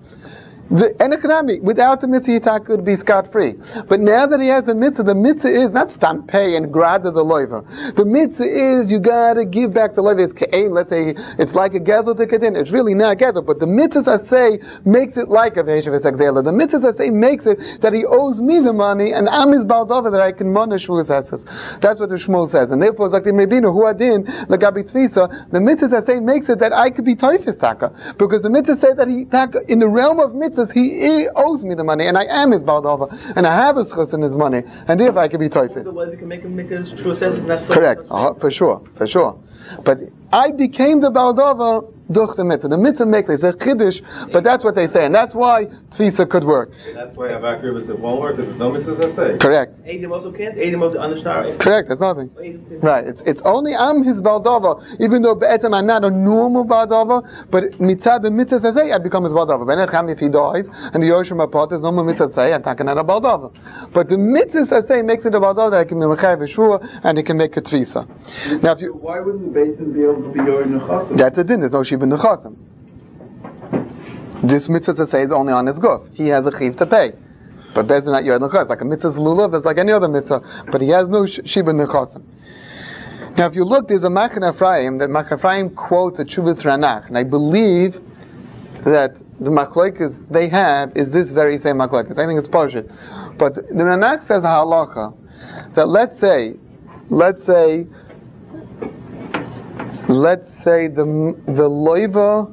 Without the mitzvah, Yitak could be scot-free. But now that he has the mitzvah is not stamp pay and grada the loiva. The mitzvah is you gotta give back the loiva. It's ke'ein, let's say, it's like a gezel to kedin. It's really not a gezel, but the mitzvah I say makes it like a veishav exela. The mitzvah I say makes it that he owes me the money and I'm his baldava that I can monish shvus hesses. That's what the Shmuel says. And therefore, Zaktim Rebino, who adin, lagabi tfisa, the mitzvah I say makes it that I could be toifis taka. Because the mitzvah say that he taka, in the realm of mitzvah, he owes me the money, and I am his baldova, and I have a schus in his money, and therefore I can be toifis. The way we can make him make a true sense is not correct. For sure. But I became the baldova durch the mitzvah. The mitzvah makes it. It's a chiddush, but that's what they say, and that's why tfisa could work. That's why Avak Ribis won't work because there's no mitzvahs I say. Correct. Eidim also can't. Eidim of the understar. Correct. That's nothing. Right. It's only I'm his baldova, even though be'etam I'm not a normal baldova, but mitzvah the mitzvah say I become his baldova. Ben Echam if he dies and the Yoshim apart there's no more mitzvah say I'm not a baldova. But the mitzvah say makes it a baldova that I can be mechayev v'shua and it can make a tfisa. Now, if you, why wouldn't Basin be able to be your nechasim? That's a din. There's no shiva nechasim. This mitzvah say is only on his guf. He has a chiv to pay. But Bezin not your nechas. Like a mitzvah lulav, it's like any other mitzvah. But he has no shiva nechasim. Now, if you look, there's a Machane Ephraim. That Machane Ephraim quotes a Chuvas Ranach, and I believe that the machlokes they have is this very same machlokes. I think it's Pashut. But the Ranach says a halacha that let's say the loiva.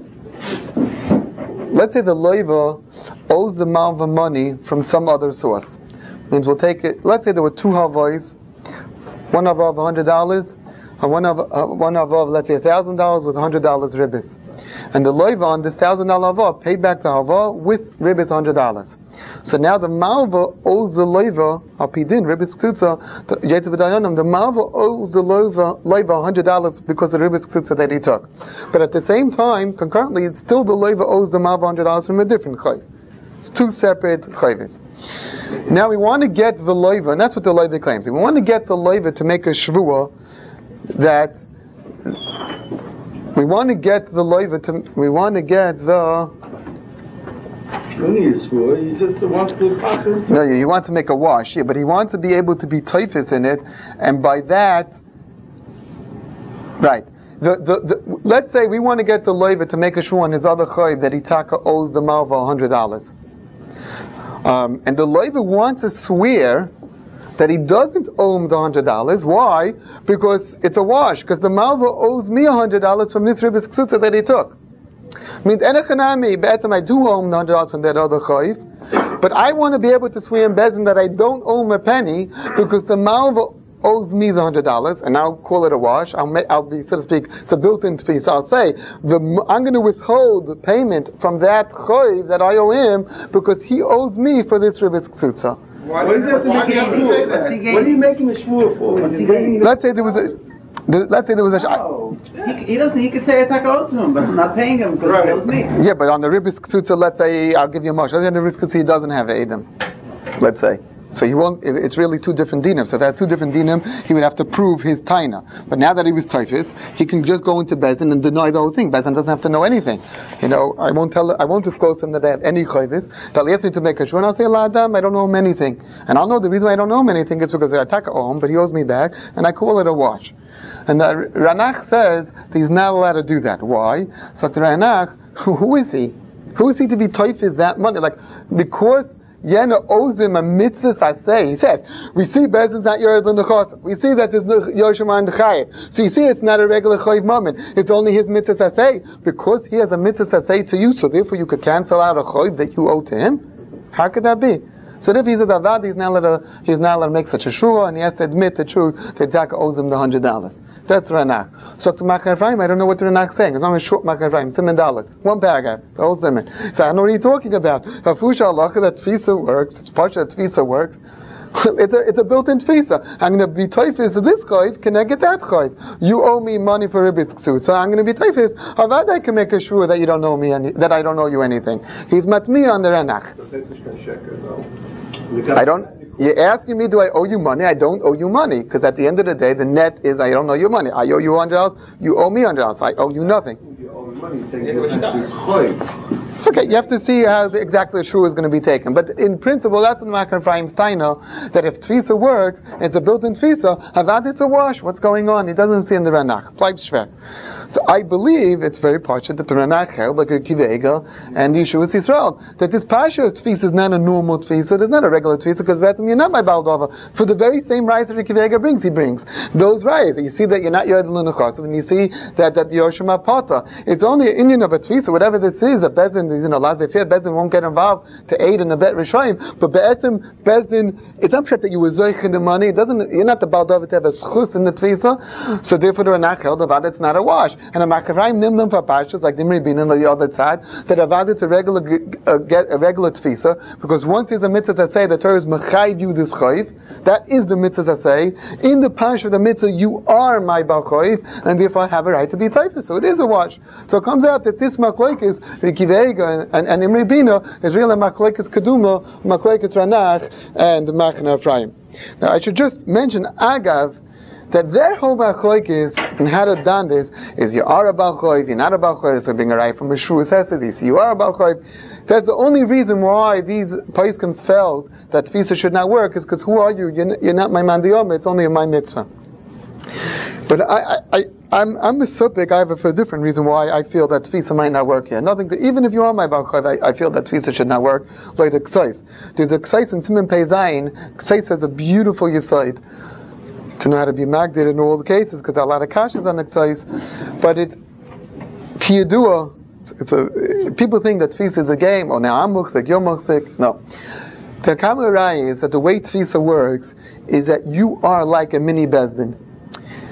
Let's say the loiva owes the malva money from some other source. Means we'll take it. Let's say there were two halvos, one halva of $100, one avov, let's say $1,000 with $100 ribbis, and the loiva on this $1,000 avov paid back the avov with ribbis $100. So now the malva owes the loiva apidin ribbis ksutza the malva owes the loiva $100 because of the ribbis ksutza that he took. But at the same time, concurrently, it's still the loiva owes the malva $100 from a different chayv. It's two separate chayvs. Now we want to get the loiva, and that's what the loiva claims. We want to get the loiva to make a shvuah that we want to get the loiva to. We want to get the. No need a shvuah. He just wants to pack himself. No, he wants to make a wash. Yeah, but he wants to be able to be typhus in it, and by that, right. Let's say we want to get the loiva to make a shvuah on his other chayv that Itaka owes the malva $100, and the loiva wants to swear that he doesn't owe him the $100. Why? Because it's a wash. Because the malva owes me $100 from this ribbis ksutza that he took. Means enechanami be'etzem I do owe him the $100 from that other chayv, but I want to be able to swear in bezin that I don't owe him a penny because the malva owes me the $100, and I'll call it a wash. I'll be, so to speak, it's a built-in fee. So I'll say I'm going to withhold the payment from that chayv that I owe him because he owes me for this ribbis ksutza. What is that? What are you making a shvuah for? Let's say there was a. He doesn't. He could say I owed to him, but I'm not paying him because he owes me. Yeah, but on the ribbis ksutza, let's say I'll give you a mush. On the ribbis ksutza, he doesn't have Adam. Let's say. So he won't. It's really two different dinim. So if that's two different dinim, he would have to prove his taina. But now that he was typhus, he can just go into Bezin and deny the whole thing. Bezin doesn't have to know anything. I won't disclose to him that they have any chayvis. They'll ask me to make a shvuah, and I'll say, La Adam, I don't know him anything. And I'll know the reason why I don't know him anything is because I take home, but he owes me back, and I call it a wash. And the Ranach says that he's not allowed to do that. Why? So the Ranach, who is he? Who is he to be typhus that money? Like, because Yena owes him a mitzvah aseh. He says, we see Bezin's not Yered l'nechos. We see that there's Yoshimar and Chayiv. So you see it's not a regular Chayiv moment. It's only his mitzvah aseh. Because he has a mitzvah aseh to you, so therefore you could cancel out a Chayiv that you owe to him? How could that be? So if he's a Davad, he's not allowed to make such a shvuah, and he has to admit the truth that Taka owes him the $100. That's Ranach. So to Machar Ephraim, I don't know what the Ranach is saying. It's not a short Machar Ephraim, Siman Dalet. One paragraph, the whole Siman. So I don't know what he's talking about. Hafusha Allah, that Tfisa works, it's Pasha that Tfisa works. It's a built-in tfisa. I'm going to be typhus of this chayv. Can I get that chayv? You owe me money for ribbis ksut, so I'm going to be typhus. Havad I can make a shvuah that you don't know me that I don't owe you anything. He's matmi on the Ranach. I don't. You're asking me, do I owe you money? I don't owe you money because at the end of the day, the net is I don't owe you money. I owe you $100. You owe me $100. I owe you nothing. You owe me money. Saying you have this chayv. Okay, you have to see how exactly the shvuah is going to be taken. But in principle, that's in the Machar Ephraim's taina, that if tfisa works, it's a built-in tfisa, havad it's a wash. What's going on? He doesn't see in the Ranach. Bleib shver. So I believe it's very pasha that the Ranach held, like Kivega and the Yeshua's Yisrael, that this pasha tfisa is not a normal tfisa, it's not a regular tfisa, because you're not my Baldova. For the very same rights that Kivega brings, he brings those rights. You see that you're not Yod L'Nechos, and you see that you're Shema Pata. It's only an Indian of a tfisa, whatever this is, a bezin, Lazefir, Bezdin won't get involved to aid in the Bet Rishayim, but Be'etzim, Bezdin, it's not that you were zoich in the money, you're not the Baldova to have a schus in the tfisa, so therefore the Ranach held about it's not a wash. And a Machar Ephraim nimdam for pashas, like Dimri Bin on the other side, that avad it's a regular tfisa, because once there's a mitzvah aseh, the Torah is mechayiv you this chayv, that is the mitzvah aseh. In the pash of the mitzvah, you are my bal chayv, and therefore I have a right to be typhus. So it is a wash. So it comes out that this machlokes Riki Vega and Imri Bina is really machlokes Kaduma, machlokes Ranach, and Machar Ephraim. Now I should just mention Agav, that their whole machlokes and how to done this is you are a bal chayv, you're not a bal chayv. So bring a right from Meshru's Hesed. You see, you are a bal chayv. That's the only reason why these Paiskim felt that tfisa should not work is because who are you? You're not my man diyom. It's only my mitzvah. But I'm a supik. I have a different reason why I feel that tfisa might not work here. Even if you are my bal chayv, I feel that tfisa should not work. Like the ksais. There's a ksais in Siman Pei Zayin. Ksais has a beautiful yisaid to know how to be magdid in all the cases, because there are a lot of kashas on the ksais. But it's kiyadua. People think that tfisa is a game. Oh, now I'm muchzik, you're muchzik. No. The kamarai is that the way tfisa works is that you are like a mini bezdin.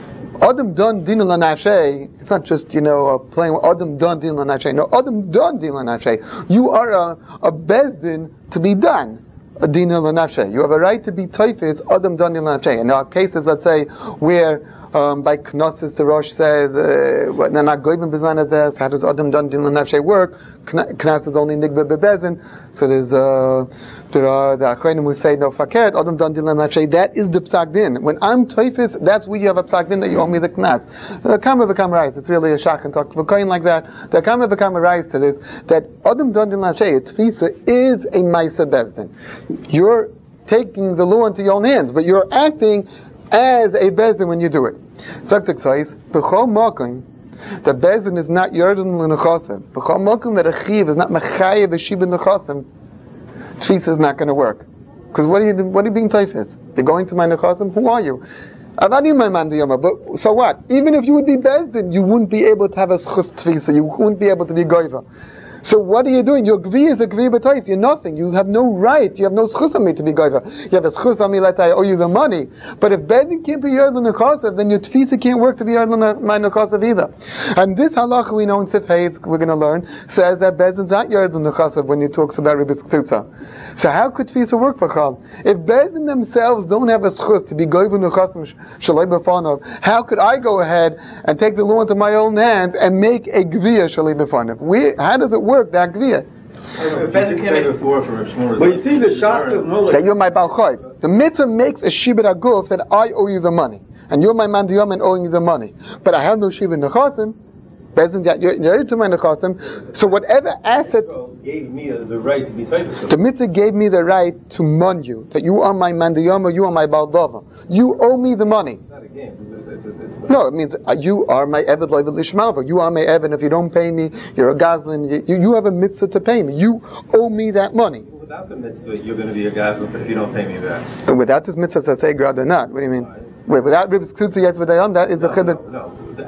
Adam done din lanashe. It's not just playing with Adam done din lanashe. No, Adam done din lanashe. You are a bezdin to be done. A din lanashe. You have a right to be toifis. Adam done din lanashe. And there are cases, let's say, where by Knossos the Rosh says, how does Adam done din lanashe work? Knas is only nigba bebezin. So there are the Achrayim who say no fakert Adam done din lanashe. That is the psak din. When I'm toifis, that's where you have a psak din that you owe me the knas. The kama v'kama rise. It's really a shach and talk to a coin like that. The kama v'kama rise to this that Adam done din lanashe. Tfisa is a ma'isa bezdin. You're taking the law into your own hands, but you're acting as a bezdin when you do it. Saktik says, b'chol makom, the bezdin is not yarden l'nechasim. B'chol makom that a chiv is not mechayev v'shibin nechasim. Tfisa is not going to work. Because what are you being taifis? You're going to my nechasim? Who are you? Avadim my man diyama. But so what? Even if you would be bezdin, you wouldn't be able to have a schus tfisa. You wouldn't be able to be goiva. So what are you doing? Your gvi is a gvi b'tois. You're nothing. You have no right. You have no schus on me to be goiva. You have a schus on me. Let's say I owe you the money. But if bezdin can't be yard l'nechasav, then your tfisa can't work to be yard my nechasav either. And this halacha we know in Sif Hayitz, we're going to learn, says that bezdin's not yard l'nechasav when he talks about ribbis ktutza. So how could tfisa work for chal? If bezdin themselves don't have a schus to be goiva nechasav shalei b'fanav, how could I go ahead and take the law into my own hands and make a gviya shalei b'fanav? How does it work? That gviya. But you see, the shach doesn't know that you're my balchoy. The mitzvah makes a shibud aguf that I owe you the money, and you're my man diyam and owing you the money. But I have no shibud nechasim. You're to my nechasim. So whatever asset gave me the right to be taifus. The mitzvah gave me the right to mon you, that you are my man diyam or you are my baldava. You owe me the money. Not a game. No, it means you are my eved loivad lishmalva. You are my eved. If you don't pay me, you're a gazlan. You have a mitzvah to pay me. You owe me that money. Without the mitzvah, you're going to be a gazlan if you don't pay me back. And without this mitzvah, say grad or not. What do you mean? Wait, without ribbis ktutza yetz v'dayan, that is a chiddur. No, the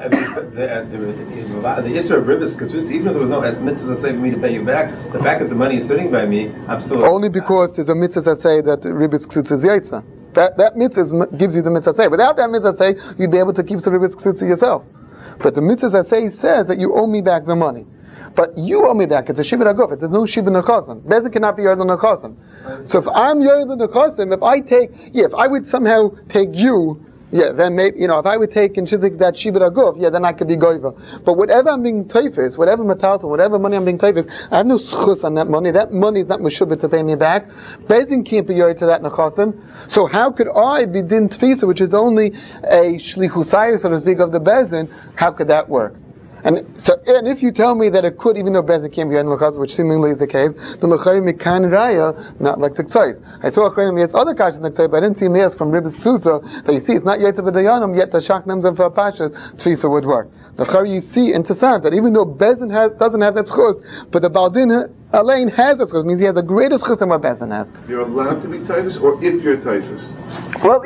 issue of ribbis ktutza, even if there was no mitzvah to say for me to pay you back, the fact that the money is sitting by me, I'm still only because there's a mitzvah that say that ribbis ktutza is yetza. That mitzvah gives you the mitzvah say. Without that mitzvah say, you'd be able to keep some ribbis ktutza yourself. But the mitzvah say says that you owe me back the money. But you owe me back. It's a shibud aguf. There's no shibud nechasim. Bezin cannot be yard nechasim. So if I'm yard nechasim, if I would somehow take you, then maybe, if I would take in chizik that shibud aguf, then I could be goiva. But whatever I'm being teifis, whatever matalton, whatever money I'm being teifis, I have no schus on that money. That money is not meshubit to pay me back. Bezin can't be yard to that nechasim. So how could I be din tfisa, which is only a shlichusayus, so to speak, of the bezin? How could that work? And if you tell me that it could, even though Bezin can't be on l'chaz, which seemingly is the case, the l'chari mikan raya, not like t'ksois. I saw Achrayim yes other kashas t'ksois, but I didn't see yes from ribbis ktutza that you see it's not yet to v'dayanim, yet to shak nemzem for pashas tfisa would work. The l'chari you see in Tesant that even though Bezin doesn't have that schus, but the baldin Alain has that schus, means he has a greater schus than what Bezin has. You're allowed to be taifus, or if you're taifus. Well,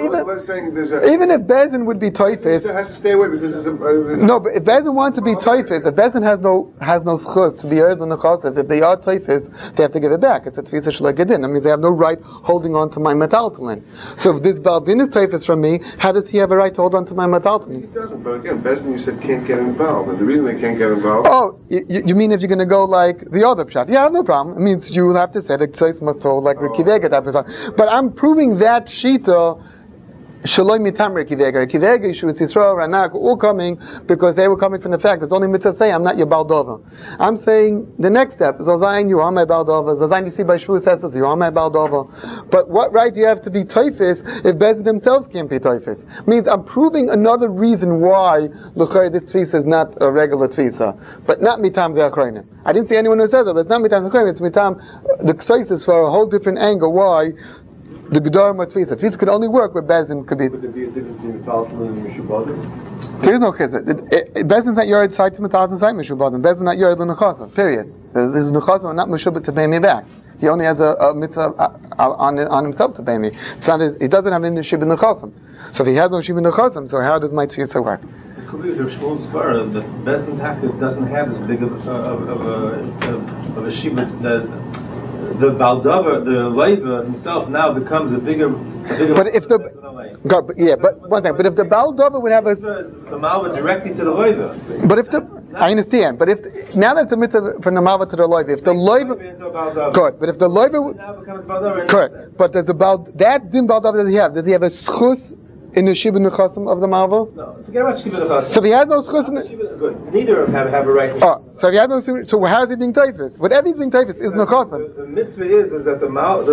even if Bezin would be taifus, it has to stay away because there's no. But if Bezin wants to be taifus, if Bezin has no schus to be earned on the chassav, if they are taifus, they have to give it back. It's a tfisa shlagedin. That means they have no right holding on to my metaltalin. So if this baldin is taifus from me, how does he have a right to hold on to my metaltalin? He doesn't. But again, Bezin, you said can't get involved, and the reason they can't get involved. Oh, you mean if you're going to go like the other pshat? Yeah, no problem. It means you will have to say the tzais must hold like Riki Vega that person. But I'm proving that shita. Shaloi mitam Riki Vega, Yeshua Yisrael, Ranak, all coming because they were coming from the fact it's only mitzvah say I'm not your baldova. I'm saying the next step is Zazayin, you are my baldova. Zazayin, you see by Shua says you are my baldova. But what right do you have to be toifis if Bezin themselves can't be toifis? Means I'm proving another reason why l'chari this tfisa is not a regular tfisa, but not mitam the Achrayim. I didn't see anyone who said that, but it's not mitam the Achrayim. It's mitam the k'sois is for a whole different angle. Why? The Gedarim or Tfisa. Tfisa could only work where Bezin could be. Would there be a difference between Metalton and Mishubadim? There is no chizah. Bezin's not yard side to Metalton side Mishubadim. Bezin's not yard l'nechasa. Period. His nechasa not Meshubit to pay me back. He only has a mitzvah on himself to pay me. It's not he doesn't have any shibud nechasim. So if he has no shibud nechasim, so how does my tfisa work? It could be with Shmuel's svara that Bezin's doesn't have as big of a shibud that. the Baldover, the Leiva himself now becomes a bigger. But if the God, yeah, but one thing. But if the Baldover would have a the Malva directly to the Leiva. But if the I understand. But if now that it's a mitzvah from the Malva to the Leiva, if the Leiva good, but if the Leiva now becomes Baldover. Correct. But does the that din Baldover does he have? Does he have a schus in the Shiva Nechasim of the Malva? No, forget about Shiva Nechasim. So if he has no schus in the good. Neither of them have a right. Oh, so if he has no, so how is he being taifis? Whatever he's being taifis is Nechasim. The mitzvah is that the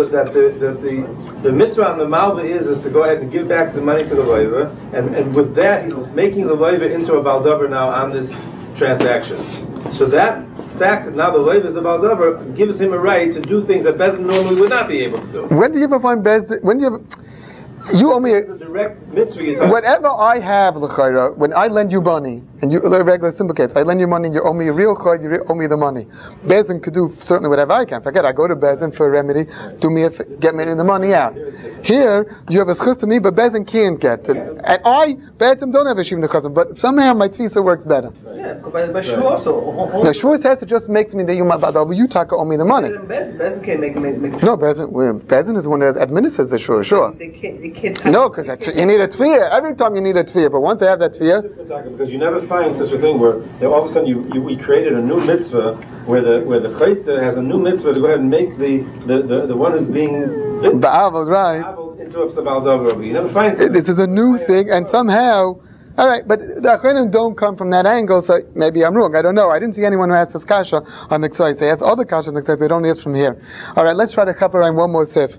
mitzvah on the Malva is to go ahead and give back the money to the Leiva, and with that he's making the Leiva into a Baldover now on this transaction. So that fact that now the Leiva is the Baldover gives him a right to do things that Bezin normally would not be able to do. When do you ever find Bezin? When do you ever? You owe me a direct mitzvah. Whatever I have, l'chayra, when I lend you money, and you regular simple case, I lend you money, and you owe me a real chayr, you owe me the money. Bezin could do certainly whatever I can. Forget, I go to Bezin for a remedy, get me the money out. Here, you have a schus to me, but Bezin can't get it. And Bezin don't have a shiv nechazim, but somehow my tfisa works better. Yeah, but Shua also. The Shua says it just makes me that you taka owe me the money. Bezin can't make No, Bezin is the one that administers the Shua, sure. They can't. No, because you need a tefillah. Every time you need a tefillah, but once they have that tefillah, because you never find such a thing where all of a sudden we created a new mitzvah where the chayt has a new mitzvah to go ahead and make the one who's being ba'avod, right, into a Baldover. You never find this is a new thing, and somehow. All right, but the Achronim don't come from that angle, so maybe I'm wrong. I don't know. I didn't see anyone who asked this kasha on the Ksai. They asked other kashas on the Ksai, they don't ask from here. All right, let's try to cover on one more sif.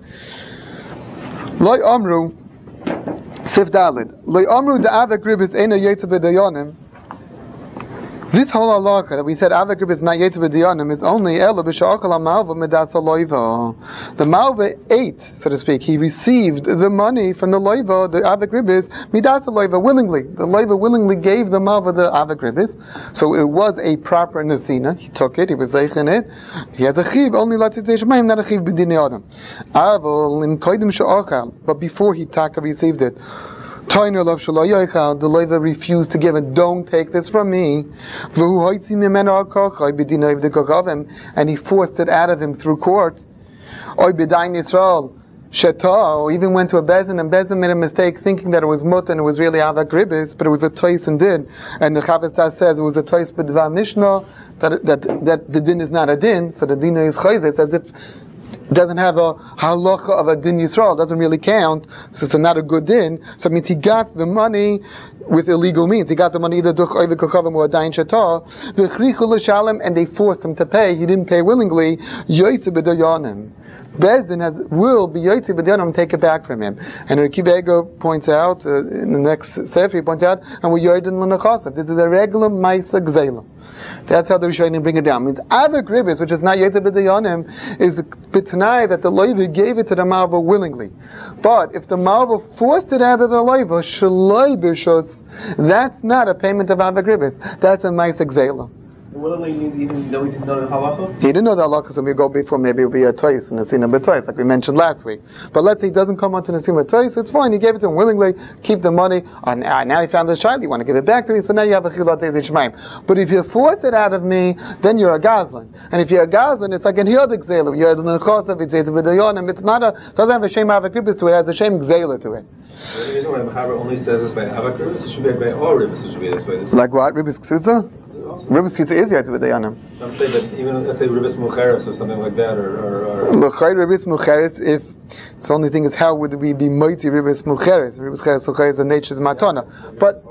Loi Amru, Sif Dalid. Loi Amru da'avek ribis ena yetza b'dayonim. This whole halacha that we said avek ribis is not yetza b'dayonim is only ela b'sha'achal ha'malva midas ha'loiva. The malva ate, so to speak. He received the money from the loiva, the avek ribis, midas ha'loiva, willingly. The loiva willingly gave the malva the avek ribis. So it was a proper nesina. He took it, he was zeich in it. He has a chiv, only latzitei shemayim, not a chiv b'dinei adam. Aval in koidim sha'achal, but before he taka received it, the loiva refused to give it. Don't take this from me. And he forced it out of him through court. Or even went to a bezin, and bezin made a mistake thinking that it was mut and it was really avak ribis, but it was a tois and din. And the Chavetz Das says it was a tois b'dvar mishnah, that the din is not a din, so the din is chayz. It's as if it doesn't have a halacha of a din Yisrael. It doesn't really count, so it's not a good din. So it means he got the money with illegal means. He got the money either durch oivik kokavim or a dain shatah. V'chrichu l'shalem, and they forced him to pay. He didn't pay willingly. Yoytze b'dayanim. Bezdin will be yoytze b'dayanim, take it back from him. And Akiva Eiger points out in the next sefer, he points out, and we yoyden l'nechasav. This is a regular ma'isa gzeila. That's how the Rishonim bring it down. It means avik ribis, which is not yetzer b'dayanim, is a b'tanai that the loiva gave it to the malva willingly. But if the malva forced it out of the loiva, shaloi b'shos, that's not a payment of avik ribis. That's a ma'isa gzeila. Willingly means even though he didn't know the halacha? He didn't know the halacha, so we go before maybe it will be a tois, and nesina b'tois, like we mentioned last week. But let's say he doesn't come onto nesina b'tois, it's fine, he gave it to him willingly, keep the money, now he found the child, you want to give it back to me, so now you have a chilat shemaim. But if you force it out of me, then you're a gazlan. And if you're a gazlan, it's like an hildik gzela, you're the nechasav, it's b'dayonim, it doesn't have a shem avak ribis to it, it has a shem gzela to it. The reason why Mechaber only says this by avak ribis, it should be by all ribis, it should be this way. Like what, ribis ksutza? Ribis Kitza is yet with Dayanim. I'm saying that even let's say Ribis Mucheres or something like that, or L'chay Ribis Mucheres. If it's the only thing is how would we be mighty Ribis Mucheres? Ribis Mucheres is the nature's matana, but.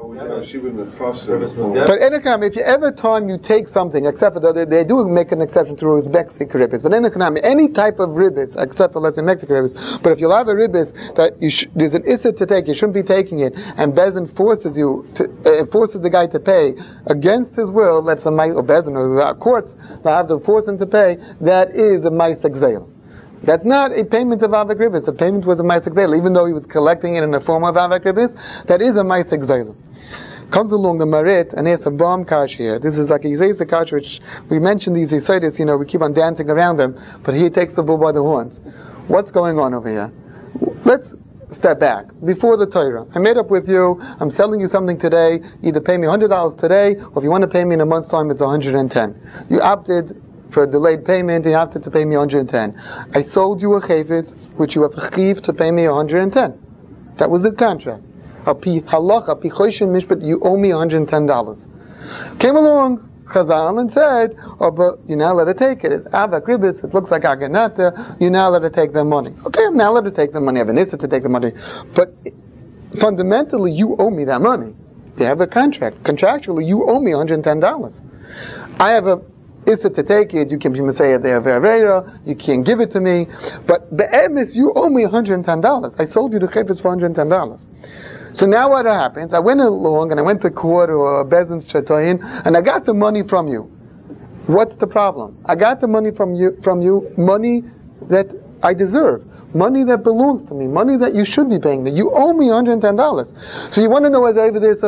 But anytime, if you ever time you take something, except for they do make an exception to Uzbek ribis, but any type of ribis, except for let's say Mexican ribis, but if you'll have a ribis that there's an issa to take, you shouldn't be taking it, and Bezin forces you to forces the guy to pay against his will. Let's say or Bezin or the courts that have to force him to pay. That is a ma'aseh gzeila. That's not a payment of avak ribis. The payment was a ma'aseh gzeila, even though he was collecting it in the form of avak ribis. That is a ma'aseh gzeila. Comes along the Marit and asks a bomb kash here. This is like a Yisrael kash, which we mentioned these Yisraelis, we keep on dancing around them, but he takes the bull by the horns. What's going on over here? Let's step back. Before the Torah, I made up with you, I'm selling you something today, either pay me $100 today, or if you want to pay me in a month's time, it's $110. You opted for a delayed payment, you have to pay me 110. I sold you a chayfetz, which you have a chiv to pay me 110. That was the contract. Api halacha, api choishin mishpat, you owe me $110. Came along Chazal and said, oh, but you're not allowed to take it. It's avak ribis, it looks like aganata, you're not allowed to take the money. Okay, I'm not allowed to take the money, I have an issa to take the money. But fundamentally, you owe me that money. You have a contract. Contractually, you owe me $110. I have a issa to take it, you can be Messiah de Aveira, you can't give it to me, but be'emes, you owe me $110. I sold you the chayfetz for $110. So now what happens? I went along and I went to court or Bezin Shatayin and I got the money from you. What's the problem? I got the money from you, money that I deserve, money that belongs to me, money that you should be paying me. You owe me $110. So you want to know what's over there?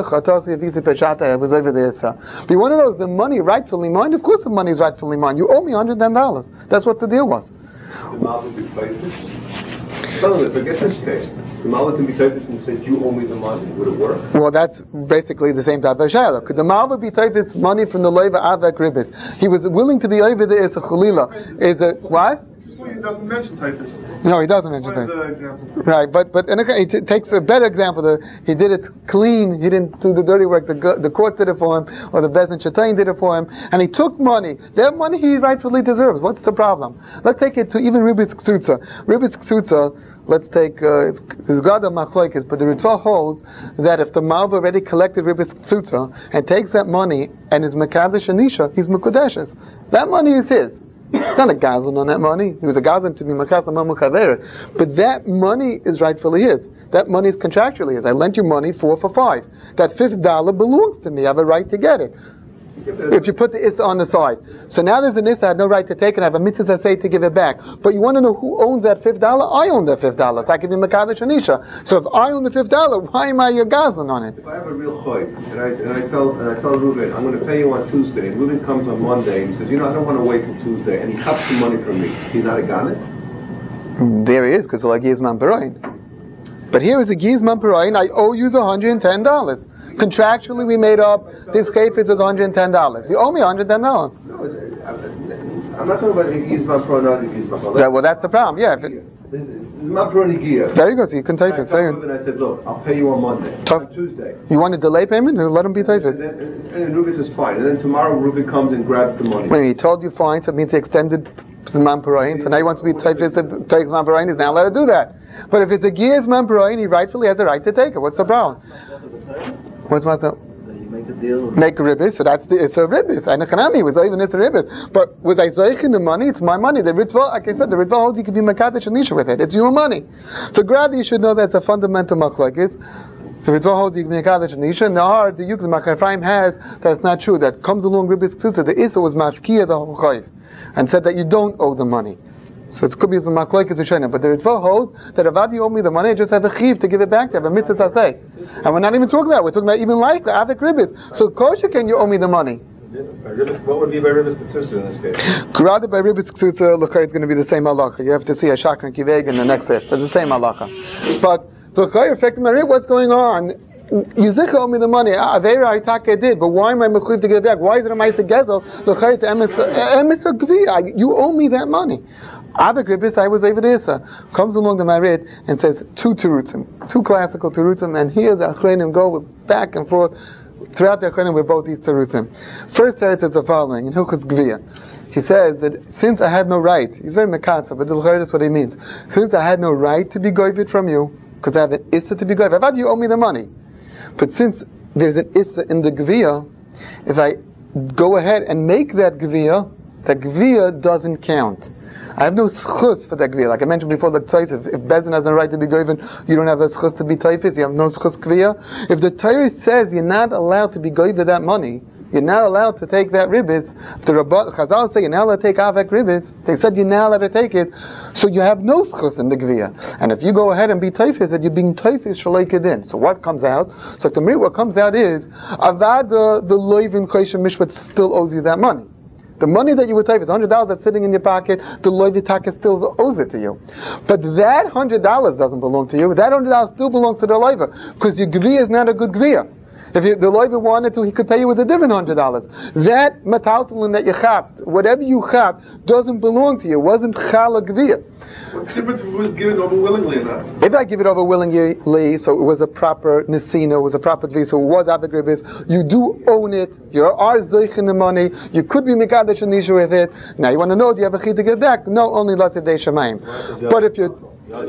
Was over there. But you want to know, is the money rightfully mine? Of course the money is rightfully mine. You owe me $110. That's what the deal was. The Malva be faithless? No, forget this case. The Malva can be faithless and say, you owe me the money. Would it work? Well, that's basically the same type of shayla. Could the Malva be taifis money from the Leiva Avek Ribis? He was willing to be over the Issa Chulila. Is it, what? He doesn't mention typhus. No, he doesn't mention typhus. Right, but he takes a better example. He did it clean. He didn't do the dirty work. The court did it for him, or the Bezin Shatayin did it for him, and he took money. That money he rightfully deserves. What's the problem? Let's take it to even Ribis Ksutza. Ribis Ksutza. Let's take it's God of Machlokes, but the Ritva holds that if the Malva already collected Ribis Ksutza and takes that money and is Mekadesh Anisha, he's Mekudeshes. That money is his. It's not a gazlan on that money. He was a gazlan to be Makasa Mamu Chavera. But that money is rightfully his. That money is contractually his. I lent you money for $5. That $5 belongs to me. I have a right to get it. If you put the Issa on the side. So now there's an Issa, I have no right to take it, I have a mitzvah say to give it back. But you want to know who owns that $5? I own that $5. So I can be Mekadesh Anisha. So if I own the $5, why am I your gazlan on it? If I have a real choy, and I tell Reuben, I'm going to pay you on Tuesday, and Reuben comes on Monday, and he says, I don't want to wait till Tuesday, and he cuts the money from me. He's not a ganet? There he is, because like Gizman Parayin. But here is a Gizman Parayin, I owe you the $110. Contractually, we made up this chayfetz is $110. You owe me $110. No, I'm not talking about Gizman Pro, not Gizman Pro. Well, that's the problem. Yeah. This is my Pronigia. There you go. So you can typhus. I said, look, I'll pay you on Monday. On Tuesday. You want a delay payment? Let him be typhus. And Reuben says fine. And then tomorrow Reuben comes and grabs the money. When he told you fine, so it means he extended Zman Parayin. So now he wants to be typhus. Takes Zman Parayin. He's now allowed to do that. But if it's a Giyah Zman Parayin, he rightfully has a right to take it. What's the problem? What's matzah? Make a ribis, so that's the Issa ribis. And Hanami was even Issa ribis. But was I zoich the money? It's my money. The Ritva, like I said, the Ritva holds you can be Mekadesh Anisha with it. It's your money. So gladly you should know that's a fundamental machlokes. The Ritva holds you can be Mekadesh Anisha, and the hard the Yuk the Machar Ephraim has that's not true. That comes along ribis ksutza. The Issa was mafkiya the whole chayv, and said that you don't owe the money. So it could be some machlokes Shana, but the Ritva holds that Avad you owe me the money, I just have a chiv to give it back to you, have a mitzvah saseh. And we're not even talking about it, we're talking about even like the Avik Ribis. So kosher can you owe me the money? What would be by Ribis Ktsutsa in this case? Rather by Ribis Ktsutsa, look, it's going to be the same halacha. You have to see a Shakar and Kiveg in the next if. It's the same halacha. But, so effectively, Maria, what's going on? Yuzich owe me the money. Avera Itaka did, but why am I mechuyev to give it back? Why is it a Ma'aseh Gezel? Look, it's emes gvi. You owe me that money. Avik Ribis, I was over there. Comes along the Marit and says two terutzim, two classical terutzim, and here the Achrenim go back and forth throughout the Achrenim with both these terutzim. First teretz is the following in Hilchos Gviyah. He says that since I had no right, he's very mekatza, but that's what he means. Since I had no right to be goyvid from you, because I have an issa to be goyvid, I've had you owe me the money. But since there's an issa in the Gviyah, if I go ahead and make that Gviyah doesn't count. I have no schus for that gviyah. Like I mentioned before, like if Bezin has a right to be goyven, you don't have a schus to be taifis, you have no schus gviyah. If the Torah says you're not allowed to be goyven that money, you're not allowed to take that ribis. If the Chazal say you're not allowed to take avek ribis, they said you're not allowed to take it, so you have no schus in the gviyah. And if you go ahead and be taifis, you're being taifis shalei kedin. So what comes out? So to me, what comes out is avad the loivin koishem mishpat still owes you that money. The money that you would take, $100 that's sitting in your pocket, the loivitaka still owes it to you. But that $100 doesn't belong to you. That $100 still belongs to the loiva, because your gviyah is not a good gviyah. If the loiva wanted to, he could pay you with a different $100. That metaltalin that you chapped, whatever you chapped, doesn't belong to you. It wasn't chala gvir. What's the difference if it was given over willingly or not? If I give it over willingly, so it was a proper nesina, it was a proper gvir, so it was avik ribis, you do own it, you are zeich in the money, you could be mekadesh and nisha with it. Now you want to know, do you have a chid to give back? No, only lots of shemayim. But if you...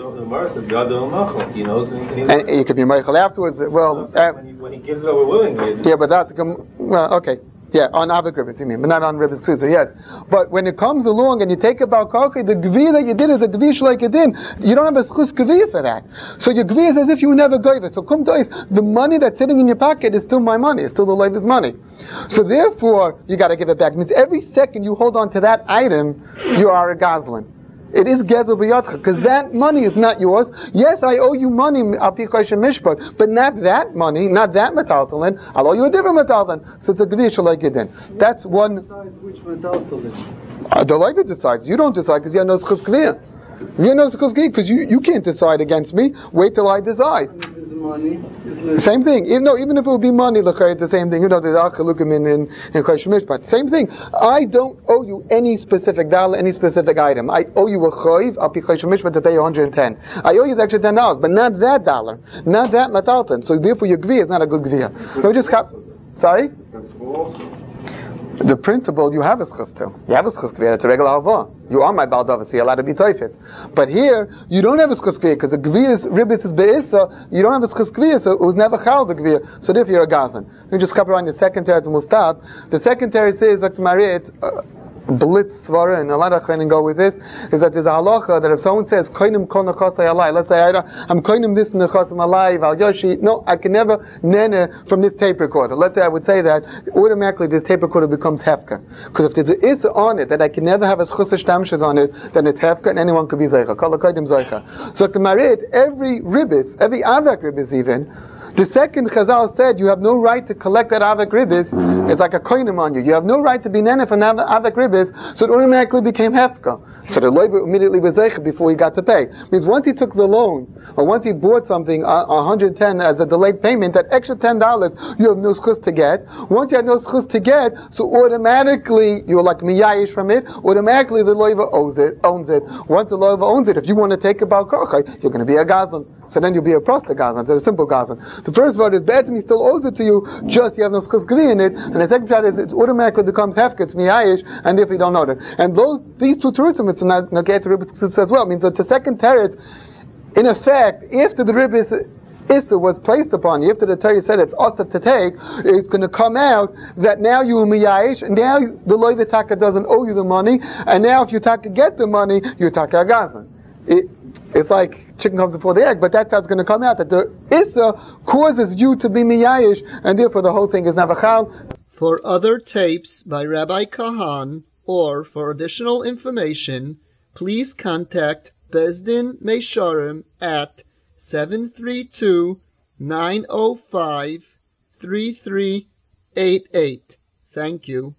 And you could be meichel afterwards. Well, when he gives it over willingly. Yeah, but that okay. Yeah, on avik ribbis, you mean, but not on ribbis ksutza. Yes, but when it comes along and you take about karka, the gvi that you did is a gvi like you did. You don't have a schus gvi for that. So your gvi is as if you never gave it. So kum tois, the money that's sitting in your pocket is still my money. It's still the leiva's money. So therefore, you got to give it back. It means every second you hold on to that item, you are a gazlan. It is gezel b'yadcha, because that money is not yours. Yes, I owe you money, al pi choshen mishpat, but not that money, not that metaltalin. I'll owe you a different metaltalin. So it's a gvish like yedin. That's one. Which metaltalin? The leiva decides. You don't decide because you have no schus gvir. You have no schus gvir because you can't decide against me. Wait till I decide. Money. Same thing. Even if it would be money, it's the same thing. There's achalukim in choshen mishpat. Same thing. I don't owe you any specific dollar, any specific item. I owe you a choiv, al pi choshen mishpat, to pay you 110. I owe you the extra $10, but not that dollar, not that metalton. So therefore, your gvir is not a good gvir. So just sorry. The principle you have a schus to. You have a schus gvir. It's a regular halva. You are my baldava, so you're allowed to be toifis. But here, you don't have a schus gvir because the gvir ribbis is be'issa. You don't have a schus gvir, so it was never chal the gvir. So therefore, you're a gazan. You just cover on the second teretz and we'll stop. The second teretz says, Dr. Mariet, blitz svara, and a lot of chaynim go with this, is that there's a halacha that if someone says koinim kol nechasai alai, let's say I'm koinim this nechasim alai val yoshi, no, I can never nene from this tape recorder. Let's say I would say that, automatically the tape recorder becomes hefka, because if there's an issa on it that I can never have a schus shtamshes on it, then it's hefka and anyone could be zeicha. Kol koidim zeicha. So to marid, every ribbis, every avak ribbis even. The second Chazal said you have no right to collect that avek ribis. It's like a koinim on you. You have no right to be nene from avek ribis, so it automatically became hefka. So the loiva immediately was zeicha before he got to pay. Means once he took the loan, or once he bought something, 110 as a delayed payment, that extra $10 you have no schus to get. Once you have no schus to get, so automatically you're like miyayish from it. Automatically the loiva owns it. Once the loiva owns it, if you want to take about kochai, you're going to be a gazan. So then you'll be a prosta gazan. So a simple gazan. The first word is bad to me, still owes it to you, just you have no schus gvi in it. And the second part is it automatically becomes hefka, it's miyayish, and if you don't know that. And these two terutzim, it's not get to ribbis as well. It means that the second teretz, in effect, after the ribbis issa was placed upon you, after the Torah said it's also to take, it's going to come out that now you are miyayish, and now the loiva taka doesn't owe you the money, and now if you taka get the money, you taka a gazan. It's like chicken comes before the egg, but that's how it's going to come out, that the issa causes you to be miyayish, and therefore the whole thing is navachal. For other tapes by Rabbi Kahan, or for additional information, please contact Bezdin Meisharim at 732-905-3388. Thank you.